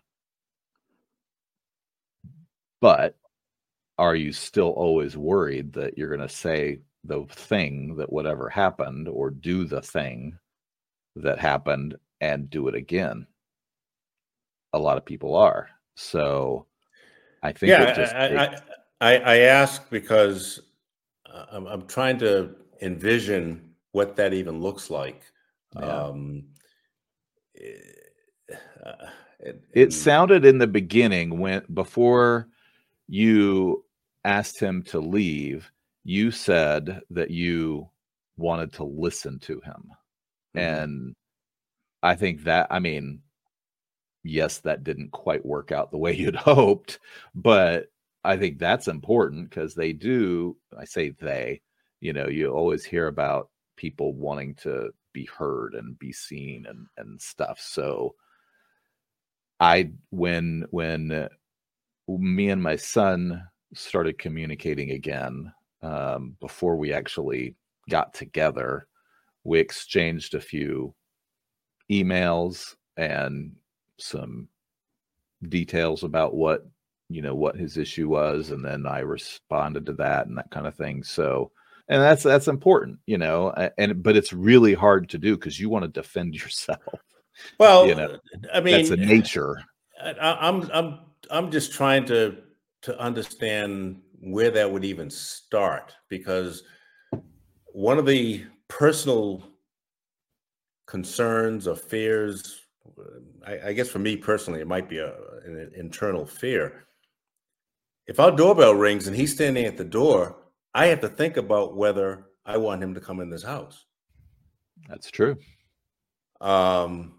But are you still always worried that you're going to say the thing that whatever happened, or do the thing that happened and do it again? A lot of people are. So I think it just Yeah, takes, I, I, I, I ask because uh, I'm, I'm trying to envision what that even looks like. yeah. Um, eh, uh, and, It and sounded in the beginning, when before you asked him to leave, you said that you wanted to listen to him. mhm. And I think that, I mean, yes, that didn't quite work out the way you'd hoped, but I think that's important, because they do, I say they, you know, you always hear about people wanting to be heard and be seen and and stuff. So I when when uh, me and my son started communicating again, um, before we actually got together, we exchanged a few emails and some details about what, you know, what his issue was, and then I responded to that and that kind of thing. So, and that's that's important, you know, a- and but it's really hard to do because you want to defend yourself. Well, You know, I that's the mean, nature. I, I'm I'm I'm just trying to to understand where that would even start, because one of the personal concerns or fears, I, I guess for me personally, it might be a, an internal fear. If our doorbell rings and he's standing at the door, I have to think about whether I want him to come in this house. That's true. Um,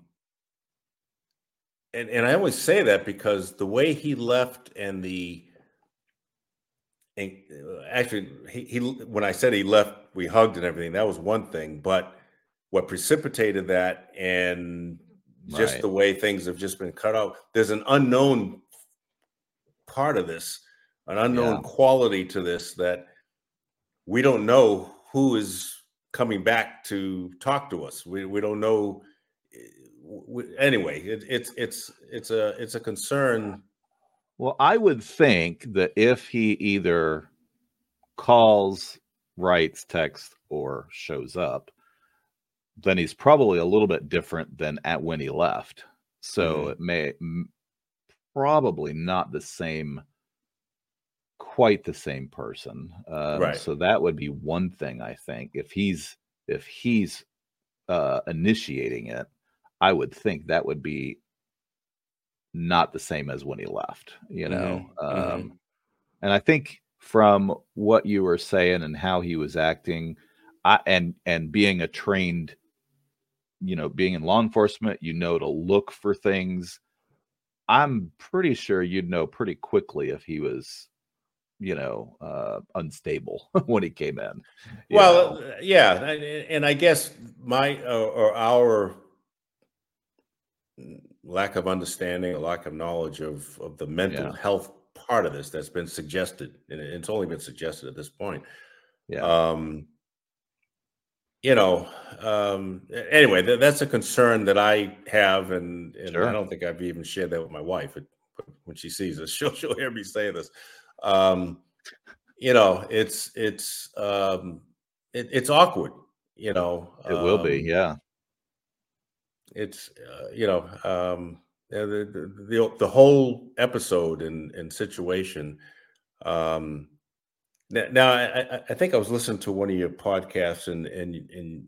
and, and I always say that because the way he left and the, and actually, he, he when I said he left, we hugged and everything. That was one thing, but what precipitated that and just Right. the way things have just been cut out, there's an unknown part of this, an unknown Yeah. quality to this that we don't know who is coming back to talk to us. We we don't know. We, anyway, it, it's it's it's a it's a concern. Well, I would think that if he either calls, writes, texts, or shows up, then he's probably a little bit different than at when he left. So Mhm. it may m- probably not the same, quite the same person. Um, Right. so that would be one thing, I think. If he's if he's uh, initiating it, I would think that would be not the same as when he left. You know, Mhm, mhm. um, and I think from what you were saying and how he was acting, I, and and being a trained, you know, being in law enforcement, you know, to look for things. I'm pretty sure you'd know pretty quickly if he was, you know, uh, unstable when he came in. You know, Well, uh, yeah, and, and I guess my uh, or our lack of understanding, a lack of knowledge of of the mental yeah, health part of this that's been suggested, and it's only been suggested at this point. yeah, Um, you know, um, a- anyway, th- that's a concern that I have, and and I sure, don't think I've even shared that with my wife. But but when she sees this, she'll she'll hear me say this. Um, you know, it's it's um, it, it's awkward. You know, it will be. um, Yeah, it's uh, you know um, yeah, the, the the the whole episode and and situation. Um, now, now I, I I think I was listening to one of your podcasts, and and and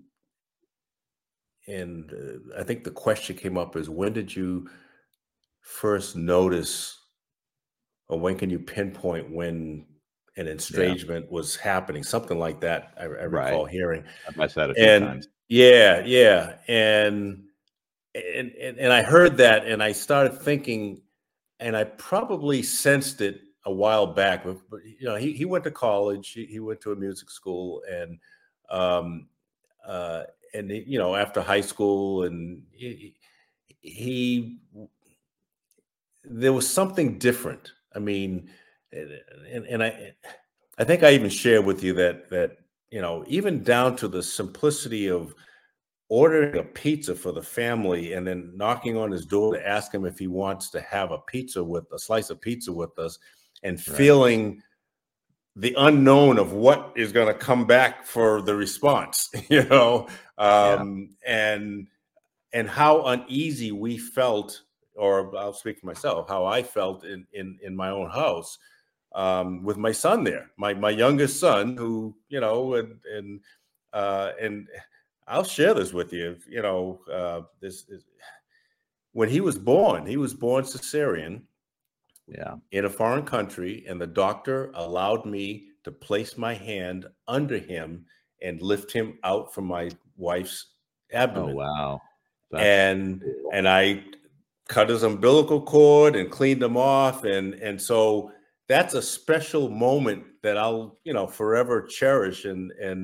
and uh, I think the question came up is, when did you first notice, or when can you pinpoint when an yeah, estrangement was happening? Something like that. I, I right. recall hearing, I've asked that a few and times. yeah, yeah, and and and, and I heard that, and I started thinking, and I probably sensed it a while back. But, but, you know, he he went to college, he, he went to a music school, and um, uh, and he, you know, after high school, and he, he there was something different. I mean, and, and I I think I even shared with you that that you know, even down to the simplicity of ordering a pizza for the family and then knocking on his door to ask him if he wants to have a pizza with a slice of pizza with us, and Right. feeling the unknown of what is going to come back for the response, you know, Yeah. um, and and how uneasy we felt, or I'll speak for myself, how I felt in in in my own house, um, with my son there, my my youngest son, who, you know, and and uh, and I'll share this with you. You know, uh, this is when he was born. He was born cesarean Yeah. in a foreign country, and the doctor allowed me to place my hand under him and lift him out from my wife's Oh, abdomen. wow. That's And cool. and I cut his umbilical cord and cleaned him off, and and so that's a special moment that I'll, you know, forever cherish, and and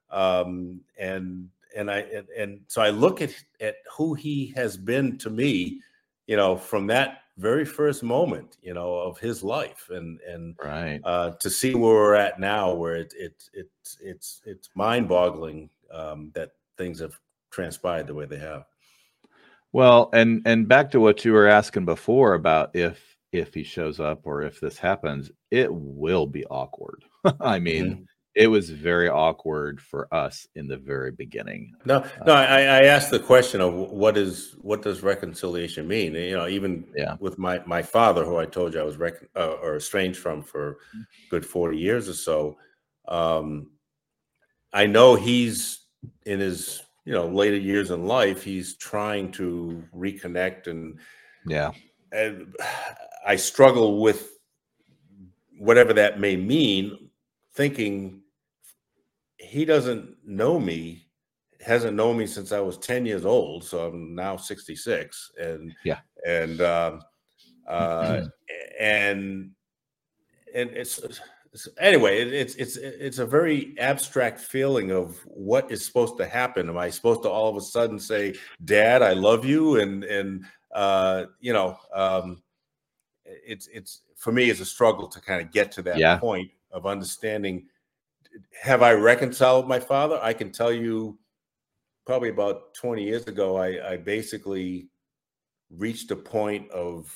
Um, and and I and, and so I look at at who he has been to me, you know, from that very first moment, you know, of his life, and and Right. uh, to see where we're at now, where it it it's it's it's mind-boggling um, that things have transpired the way they have. Well, and and back to what you were asking before about if if he shows up or if this happens, it will be awkward. I mean, Mhm. it was very awkward for us in the very beginning. No, no. I, I asked the question of what is what does reconciliation mean? You know, even Yeah. with my my father, who I told you I was rec- uh, or estranged from for good forty years or so. Um, I know he's in his you know later years in life. He's trying to reconnect, and Yeah. and I struggle with whatever that may mean, thinking he doesn't know me, hasn't known me since I was ten years old. So I'm now sixty-six. And, Yeah. and, um, uh, and, and it's, it's anyway, it, it's, it's, it's a very abstract feeling of what is supposed to happen. Am I supposed to all of a sudden say, Dad, I love you? And, and, uh, you know, um, it's, it's, for me, it's a struggle to kind of get to that Yeah. point of understanding. Have I reconciled with my father? I can tell you probably about twenty years ago, I, I basically reached a point of,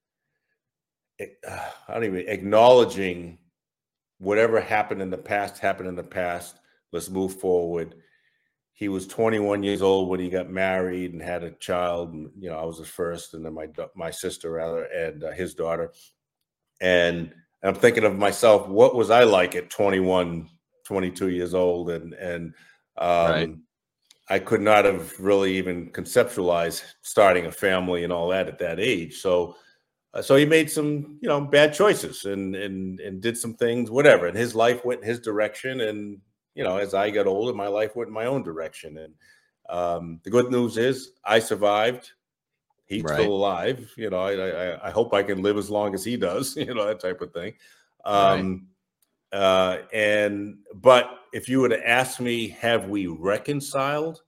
uh, I don't even, acknowledging whatever happened in the past, happened in the past. Let's move forward. He was twenty-one years old when he got married and had a child. And, you know, I was his first, and then my, my sister rather, and uh, his daughter. And I'm thinking of myself, what was I like at twenty-one, twenty-two years old? And, and, um, Right. I could not have really even conceptualized starting a family and all that at that age. So, uh, so he made some, you know, bad choices and, and, and did some things, whatever. And his life went in his direction. And, you know, as I got older, my life went in my own direction. And, um, the good news is I survived. He's Right. still alive. You know, I, I, I hope I can live as long as he does, you know, that type of thing. Right. Um, uh, and, but if you were to ask me, have we reconciled?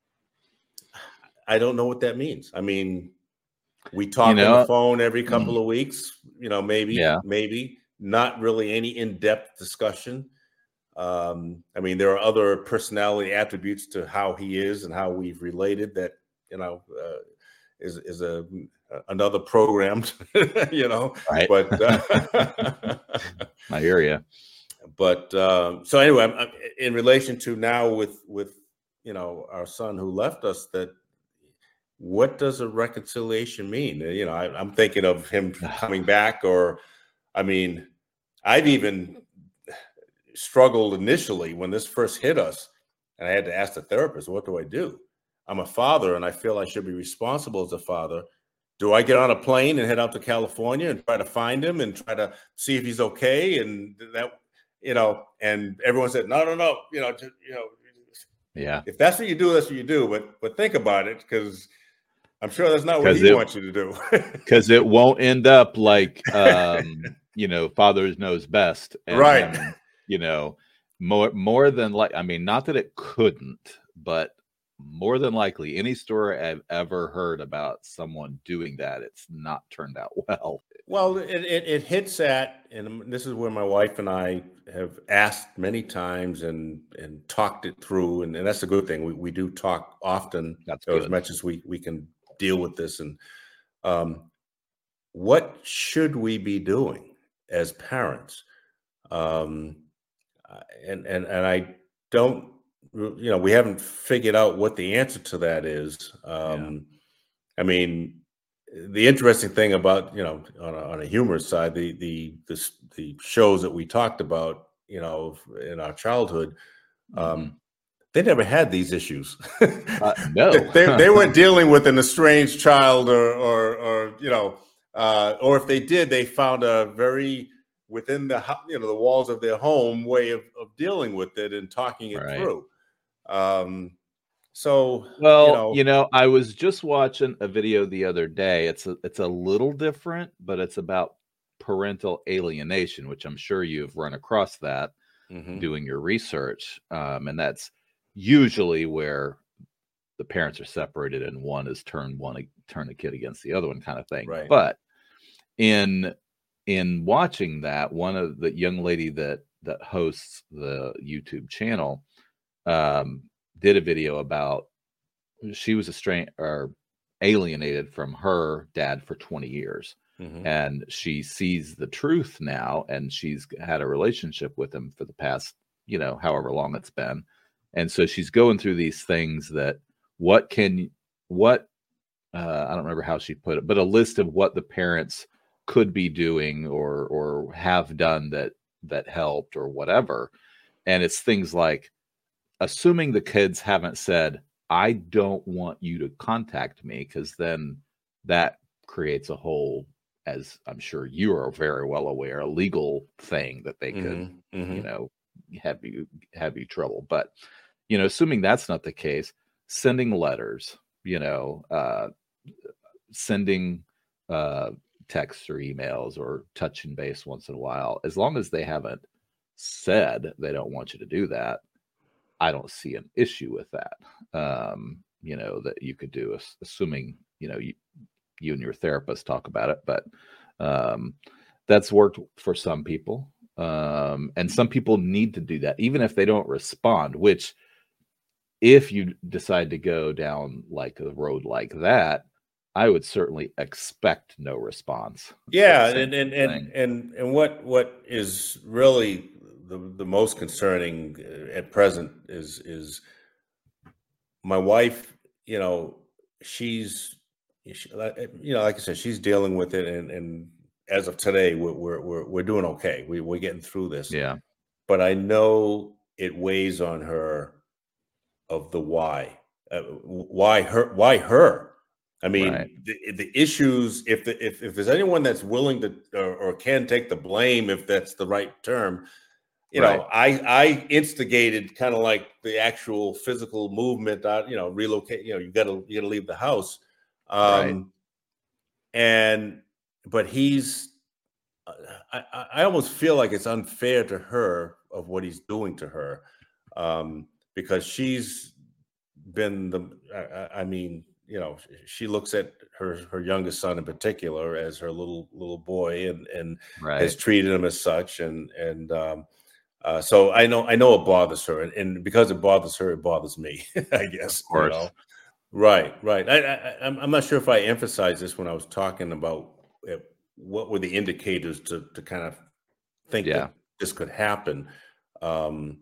I don't know what that means. I mean, we talk You on know, the phone every mm, couple of weeks, you know, maybe, yeah. maybe not really any in-depth discussion. Um, I mean, there are other personality attributes to how he is and how we've related that, you know, uh, is, is a, another program, you know, Right. but, uh, I hear you. but, um, so anyway, I'm, I'm, in relation to now with, with, you know, our son who left us, that what does a reconciliation mean? You know, I, I'm thinking of him coming back, or, I mean, I've even struggled initially when this first hit us, and I had to ask the therapist, what do I do? I'm a father, and I feel I should be responsible as a father. Do I get on a plane and head out to California and try to find him and try to see if he's okay? And that, you know, and everyone said, no, no, no, you know, just, you know, Yeah. if that's what you do, that's what you do. But, but think about it, because I'm sure that's not what 'Cause he it- wants you to do. Because it won't end up like, um, you know, fathers knows best. And Right. him, you know, more more than like, I mean, not that it couldn't, but more than likely, any story I've ever heard about someone doing that, it's not turned out well. Well, it, it, it hits at, and this is where my wife and I have asked many times and and talked it through, and, and that's a good thing. We we do talk often, That's or as good. much as we we can deal with this. And um, what should we be doing as parents? Um, and and and I don't, you know, we haven't figured out what the answer to that is. Um, I mean, the interesting thing about, you know, on a, on a humorous side, the the the the shows that we talked about, you know, in our childhood, um, Mhm. they never had these issues. Uh, no. they, they weren't dealing with an estranged child, or or, or you know, uh, or if they did, they found a very within the hou- you know the walls of their home way of, of dealing with it and talking it Right. through. Um, so Well, you know, you know, I was just watching a video the other day. It's a, it's a little different, but it's about parental alienation, which I'm sure you've run across that. mm-hmm. doing your research. Um, and that's usually where the parents are separated and one is turned one turn the kid against the other one kind of thing. Right. But in in watching that, one of the young lady that that hosts the YouTube channel um, did a video about she was estranged or alienated from her dad for twenty years. Mm-hmm. And she sees the truth now, and she's had a relationship with him for the past, you know, however long it's been. And so she's going through these things that what can, what, uh, I don't remember how she put it, but a list of what the parents could be doing or, or have done that, that helped or whatever. And it's things like, assuming the kids haven't said, I don't want you to contact me, because then that creates a whole, as I'm sure you are very well aware, a legal thing that they could, mm-hmm. Mm-hmm. you know, have you have you trouble. But, you know, assuming that's not the case, sending letters, you know, uh, sending uh, texts or emails or touching base once in a while, as long as they haven't said they don't want you to do that, I don't see an issue with that. Um, you know, that you could do, assuming, you know, you, you and your therapist talk about it, but um, that's worked for some people. Um, and some people need to do that, even if they don't respond, which if you decide to go down like a road like that, I would certainly expect no response. Yeah. And, and, and, and, and what, what is really the, the most concerning at present is, is my wife, you know, she's, She, you know, like I said, she's dealing with it, and, and as of today, we're we're we're, we're doing okay. We, we're getting through this. Yeah. But I know it weighs on her of the why, uh, why her, why her. I mean, right. the, the issues. If the if if there's anyone that's willing to or, or can take the blame, if that's the right term, you right. know, I I instigated kind of like the actual physical movement. That, you know, relocate. You know, you got to you got to leave the house. Um, right. and, but he's, I, I almost feel like it's unfair to her of what he's doing to her. Um, because she's been the, I, I mean, you know, she looks at her, her youngest son in particular as her little, little boy, and, and right. has treated him as such. And, and, um, uh, so I know, I know it bothers her, and, and because it bothers her, it bothers me, I guess, of course. You know? Right, right. I, I, I'm not sure if I emphasized this when I was talking about uh, what were the indicators to to kind of think yeah. that this could happen. Um,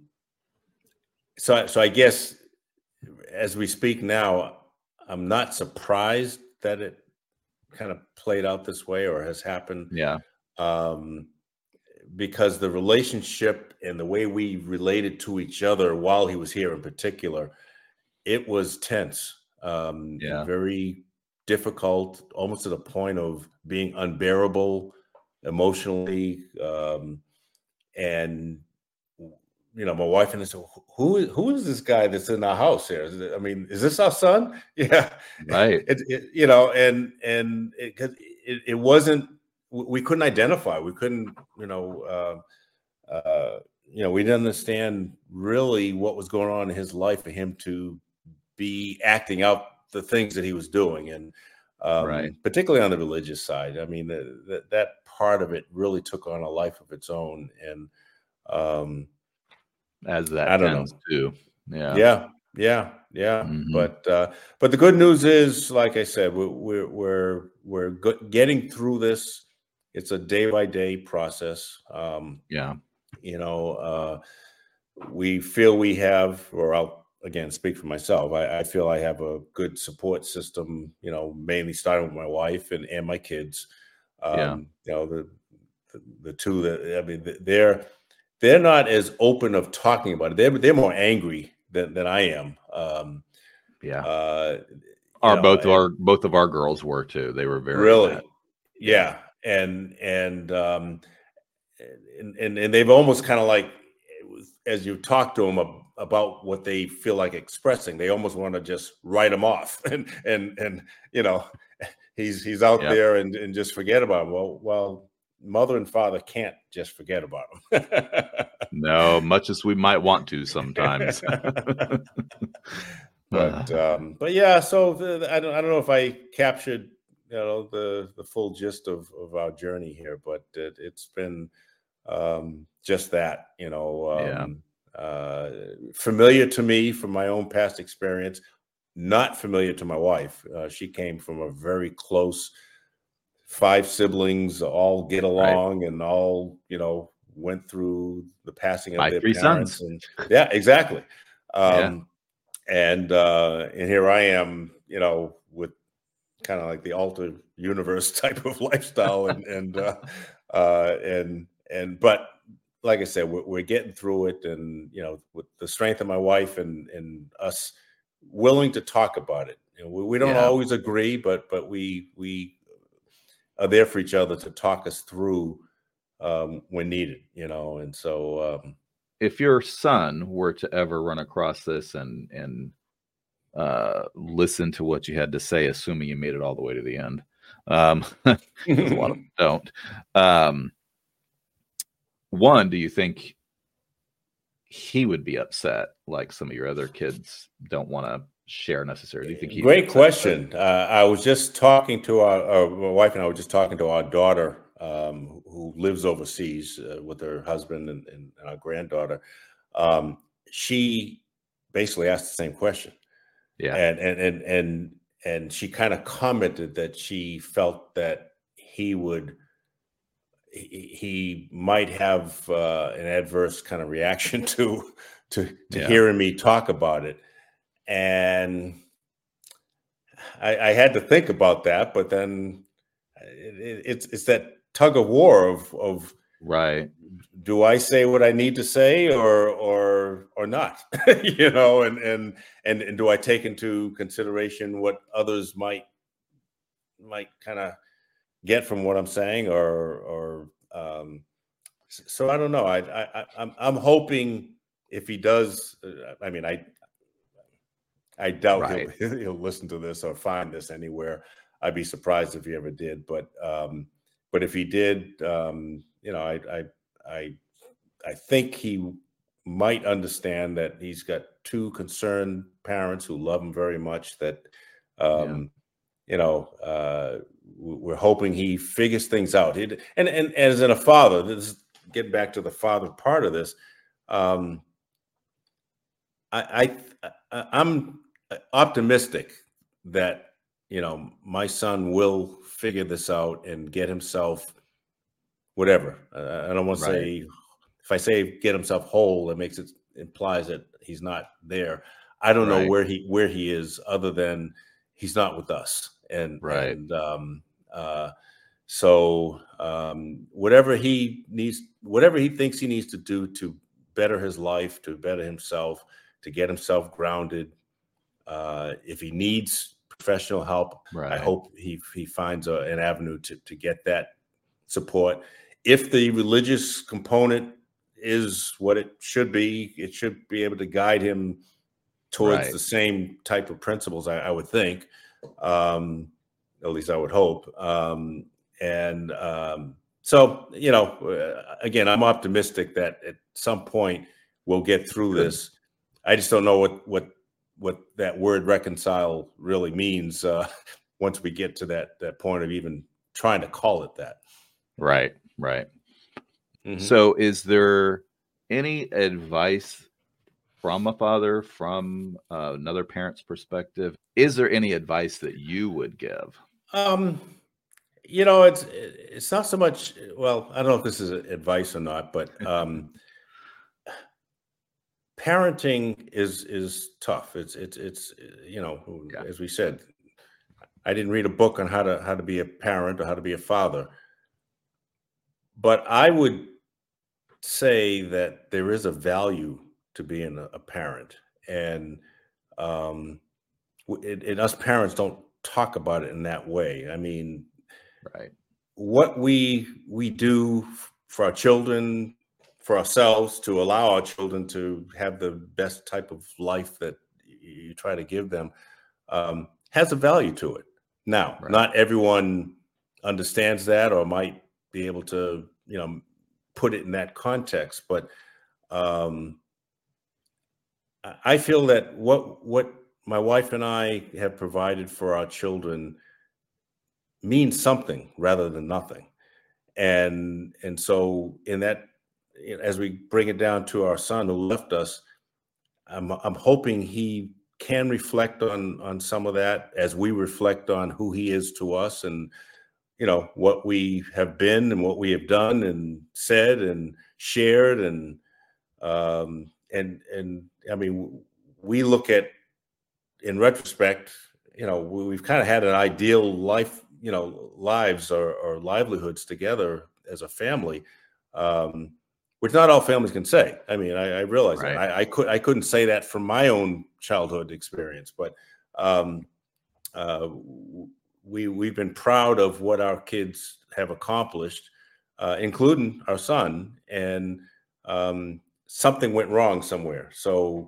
so, so I guess as we speak now, I'm not surprised that it kind of played out this way or has happened. Yeah. Um, because the relationship and the way we related to each other while he was here in particular, it was tense. Um, yeah. Very difficult, almost to the point of being unbearable emotionally. Um, and, you know, my wife and I said, who, who is this guy that's in our house here? I mean, is this our son? Yeah. Right. It, it, you know, and, and it, it, it wasn't, we couldn't identify. We couldn't, you know, uh, uh, you know, we didn't understand really what was going on in his life for him to be acting out the things that he was doing, and um, right. particularly on the religious side. I mean, the, the, that part of it really took on a life of its own, and um, as that I don't tends know. to, yeah, yeah, yeah, yeah. Mm-hmm. But uh, but the good news is, like I said, we're we're we're, we're go- getting through this. It's a day by day process. Um, yeah, you know, uh, we feel we have, or I'll. Again, speak for myself. I, I feel I have a good support system, you know, mainly starting with my wife and, and my kids. Um, yeah. You know, the, the the two that, I mean, they're they're not as open of talking about it. They're they're more angry than, than I am. Um, yeah. Uh, our know, both of and, our both of our girls were too. They were very really, mad. yeah. And and um, and and and they've almost kind of like, as you talk to them about what they feel like expressing, they almost want to just write him off and and and you know, he's he's out yeah. there and, and just forget about him. Well, well, mother and father can't just forget about them. No, much as we might want to sometimes. but um, but yeah, so the, I don't I don't know if I captured you know the the full gist of of our journey here, but it, it's been um, just that you know um, yeah. uh, familiar to me from my own past experience, not familiar to my wife. Uh, she came from a very close. Five siblings all get along right. and all, you know, went through the passing of My their three parents. Sons. And yeah, exactly. Um, yeah. And uh, and here I am, you know, with kind of like the alter universe type of lifestyle, and and uh, uh, and and but like I said, we're, we're getting through it, and you know, with the strength of my wife and and us willing to talk about it. You know, we, we don't yeah. always agree, but but we we. are there for each other to talk us through um, when needed, you know. And so, um, if your son were to ever run across this and and uh, listen to what you had to say, assuming you made it all the way to the end, um, because a lot of them don't. Um, one, do you think he would be upset like some of your other kids don't want to share necessarily? Do you think he'd Great question. Uh, I was just talking to our, our my wife and I were just talking to our daughter um, who lives overseas uh, with her husband and, and our granddaughter. Um, she basically asked the same question. Yeah. And and and and and she kind of commented that she felt that he would he, he might have uh, an adverse kind of reaction to to to yeah. hearing me talk about it. And I, I had to think about that, but then it, it, it's it's that tug of war of of right. Do I say what I need to say or or or not? you know, and and and and do I take into consideration what others might might kind of get from what I'm saying, or or um, so I don't know. I I I'm I'm hoping if he does, I mean I. I doubt right. he'll, he'll listen to this or find this anywhere. I'd be surprised if he ever did. But um, but if he did, um, you know, I, I I I think he might understand that he's got two concerned parents who love him very much. That um, yeah. you know, uh, we're hoping he figures things out. It, and and as in a father, this is getting back to the father part of this. Um, I, I I'm optimistic that you know my son will figure this out and get himself whatever. Uh, I don't want right. to say if I say get himself whole, it makes it implies that he's not there. I don't right. know where he where he is, other than he's not with us. And right. and um, uh, so um, whatever he needs, whatever he thinks he needs to do to better his life, to better himself, to get himself grounded. Uh, if he needs professional help, right. I hope he he finds a, an avenue to to get that support. If the religious component is what it should be, it should be able to guide him towards right. the same type of principles, I, I would think. Um, at least I would hope. Um, and um, so, you know, again, I'm optimistic that at some point we'll get through Good. this. I just don't know what what what that word reconcile really means uh, once we get to that that point of even trying to call it that. Right, right. Mm-hmm. So is there any advice from a father, from uh, another parent's perspective? Is there any advice that you would give? Um, you know, it's it's not so much, well, I don't know if this is advice or not, but um, parenting is is tough. It's it's it's you know, yeah. as we said, I didn't read a book on how to how to be a parent or how to be a father. But I would say that there is a value to being a, a parent, and um, it, it, us parents don't talk about it in that way. I mean, right? What we we do for our children, for ourselves, to allow our children to have the best type of life that you try to give them, um, has a value to it. Now, right. Not everyone understands that or might be able to, you know, put it in that context. But um, I feel that what what my wife and I have provided for our children means something rather than nothing. And and so in that, as we bring it down to our son who left us, I'm I'm hoping he can reflect on on some of that as we reflect on who he is to us, and you know what we have been and what we have done and said and shared, and um, and and I mean, we look at, in retrospect, you know, we've kind of had an ideal life, you know, lives or, or livelihoods together as a family, um, which not all families can say. I mean, I, I realize Right. that I, I could I couldn't say that from my own childhood experience, but um, uh, we we've been proud of what our kids have accomplished, uh, including our son, and um, something went wrong somewhere. So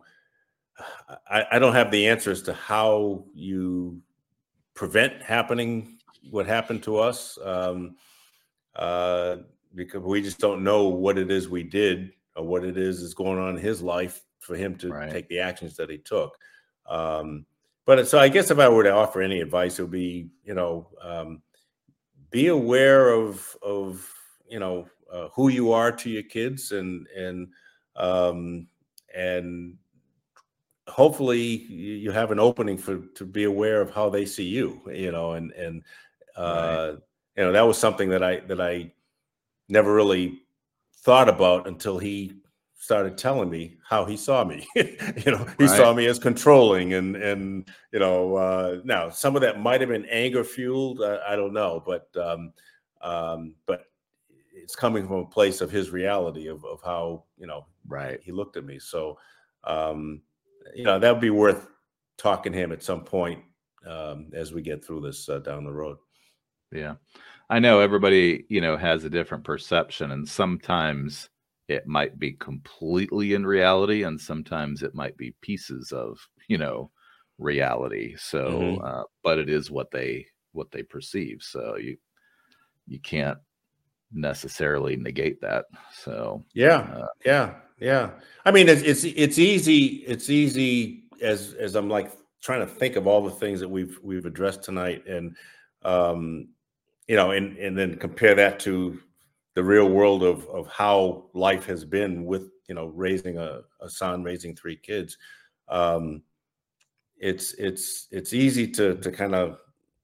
I, I don't have the answers to how you prevent happening what happened to us, um, uh, because we just don't know what it is we did or what it is is going on in his life for him to Right. take the actions that he took. Um, but so I guess if I were to offer any advice, it would be, you know, um, be aware of, of, you know, uh, who you are to your kids, and, and, um, and hopefully you you have an opening for, to be aware of how they see you, you know, and, and, uh, Right. you know, that was something that I, that I never really thought about until he started telling me how he saw me. You know, he Right. saw me as controlling, and, and, you know, uh, now some of that might've been anger fueled. I, I don't know, but, um, um, but it's coming from a place of his reality of, of how, you know, Right. he looked at me. So, um, you know, that would be worth talking to him at some point, um, as we get through this uh, down the road. Yeah. I know everybody, you know, has a different perception, and sometimes it might be completely in reality, and sometimes it might be pieces of, you know, reality. So, Mhm. uh, but it is what they what they perceive. So you you can't necessarily negate that. So, Yeah, uh, yeah, yeah. I mean, it's it's it's easy. It's easy as as I'm like trying to think of all the things that we've we've addressed tonight, and um, you know, and and then compare that to the real world of of how life has been with, you know, raising a, a son, raising three kids. Um, it's it's it's easy to to kind of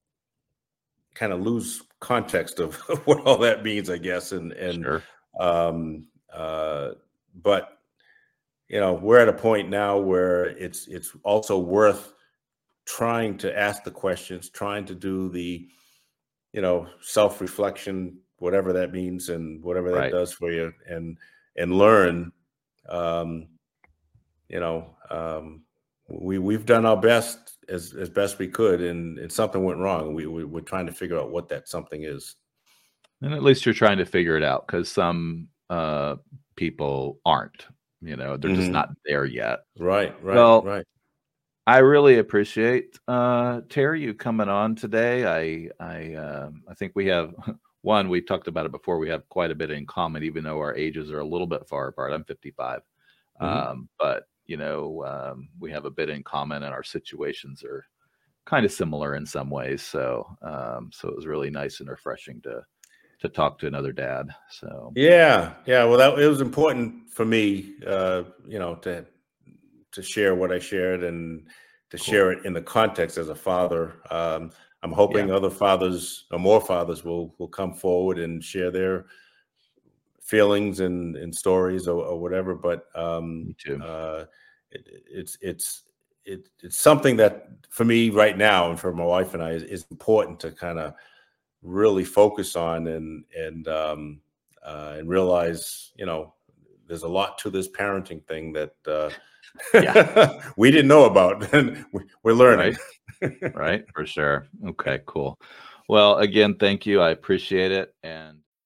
kind of lose context of what all that means, I guess, and and sure. um, uh, but you know, we're at a point now where it's it's also worth trying to ask the questions, trying to do the, you know, self-reflection, whatever that means and whatever that Right. does for you, and and learn. Um, you know, um, we we've done our best as as best we could, and, and something went wrong. We, we we're trying to figure out what that something is. And at least you're trying to figure it out, because some uh, people aren't, you know, they're just Mhm. not there yet. Right, right, Well, right. I really appreciate uh, Terry, you coming on today. I I uh, I think we have one. We talked about it before. We have quite a bit in common, even though our ages are a little bit far apart. I'm fifty-five, Mhm. um, but you know um, we have a bit in common, and our situations are kind of similar in some ways. So um, so it was really nice and refreshing to to talk to another dad. So Yeah, yeah. Well, that it was important for me, uh, you know, to to share what I shared, and to cool. share it in the context as a father. Um, I'm Yeah, hoping other fathers or more fathers will will come forward and share their feelings and, and stories, or, or whatever. But um, me too. uh, it, it's it's it, it's something that for me right now, and for my wife and I, is, is important to kind of really focus on, and and um, uh, and realize, you know, there's a lot to this parenting thing that uh, Yeah, we didn't know about, and we- we're learning. right. Right, for sure. Okay, cool. Well, again, thank you. I appreciate it. And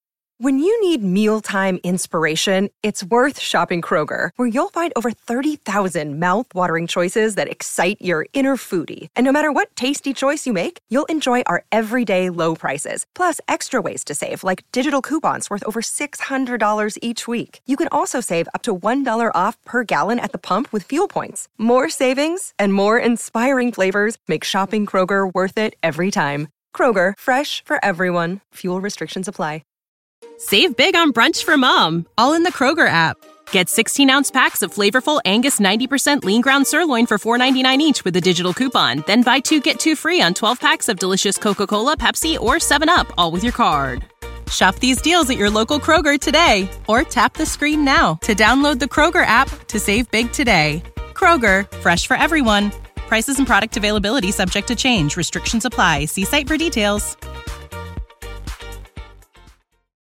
When you need mealtime inspiration, it's worth shopping Kroger, where you'll find over thirty thousand mouth-watering choices that excite your inner foodie. And no matter what tasty choice you make, you'll enjoy our everyday low prices, plus extra ways to save, like digital coupons worth over six hundred dollars each week. You can also save up to one dollar off per gallon at the pump with fuel points. More savings and more inspiring flavors make shopping Kroger worth it every time. Kroger, fresh for everyone. Fuel restrictions apply. Save big on brunch for mom, all in the Kroger app. Get sixteen-ounce packs of flavorful Angus ninety percent lean ground sirloin for four ninety-nine each with a digital coupon. Then buy two, get two free on twelve packs of delicious Coca-Cola, Pepsi, or seven up, all with your card. Shop these deals at your local Kroger today, or tap the screen now to download the Kroger app to save big today. Kroger, fresh for everyone. Prices and product availability subject to change. Restrictions apply. See site for details.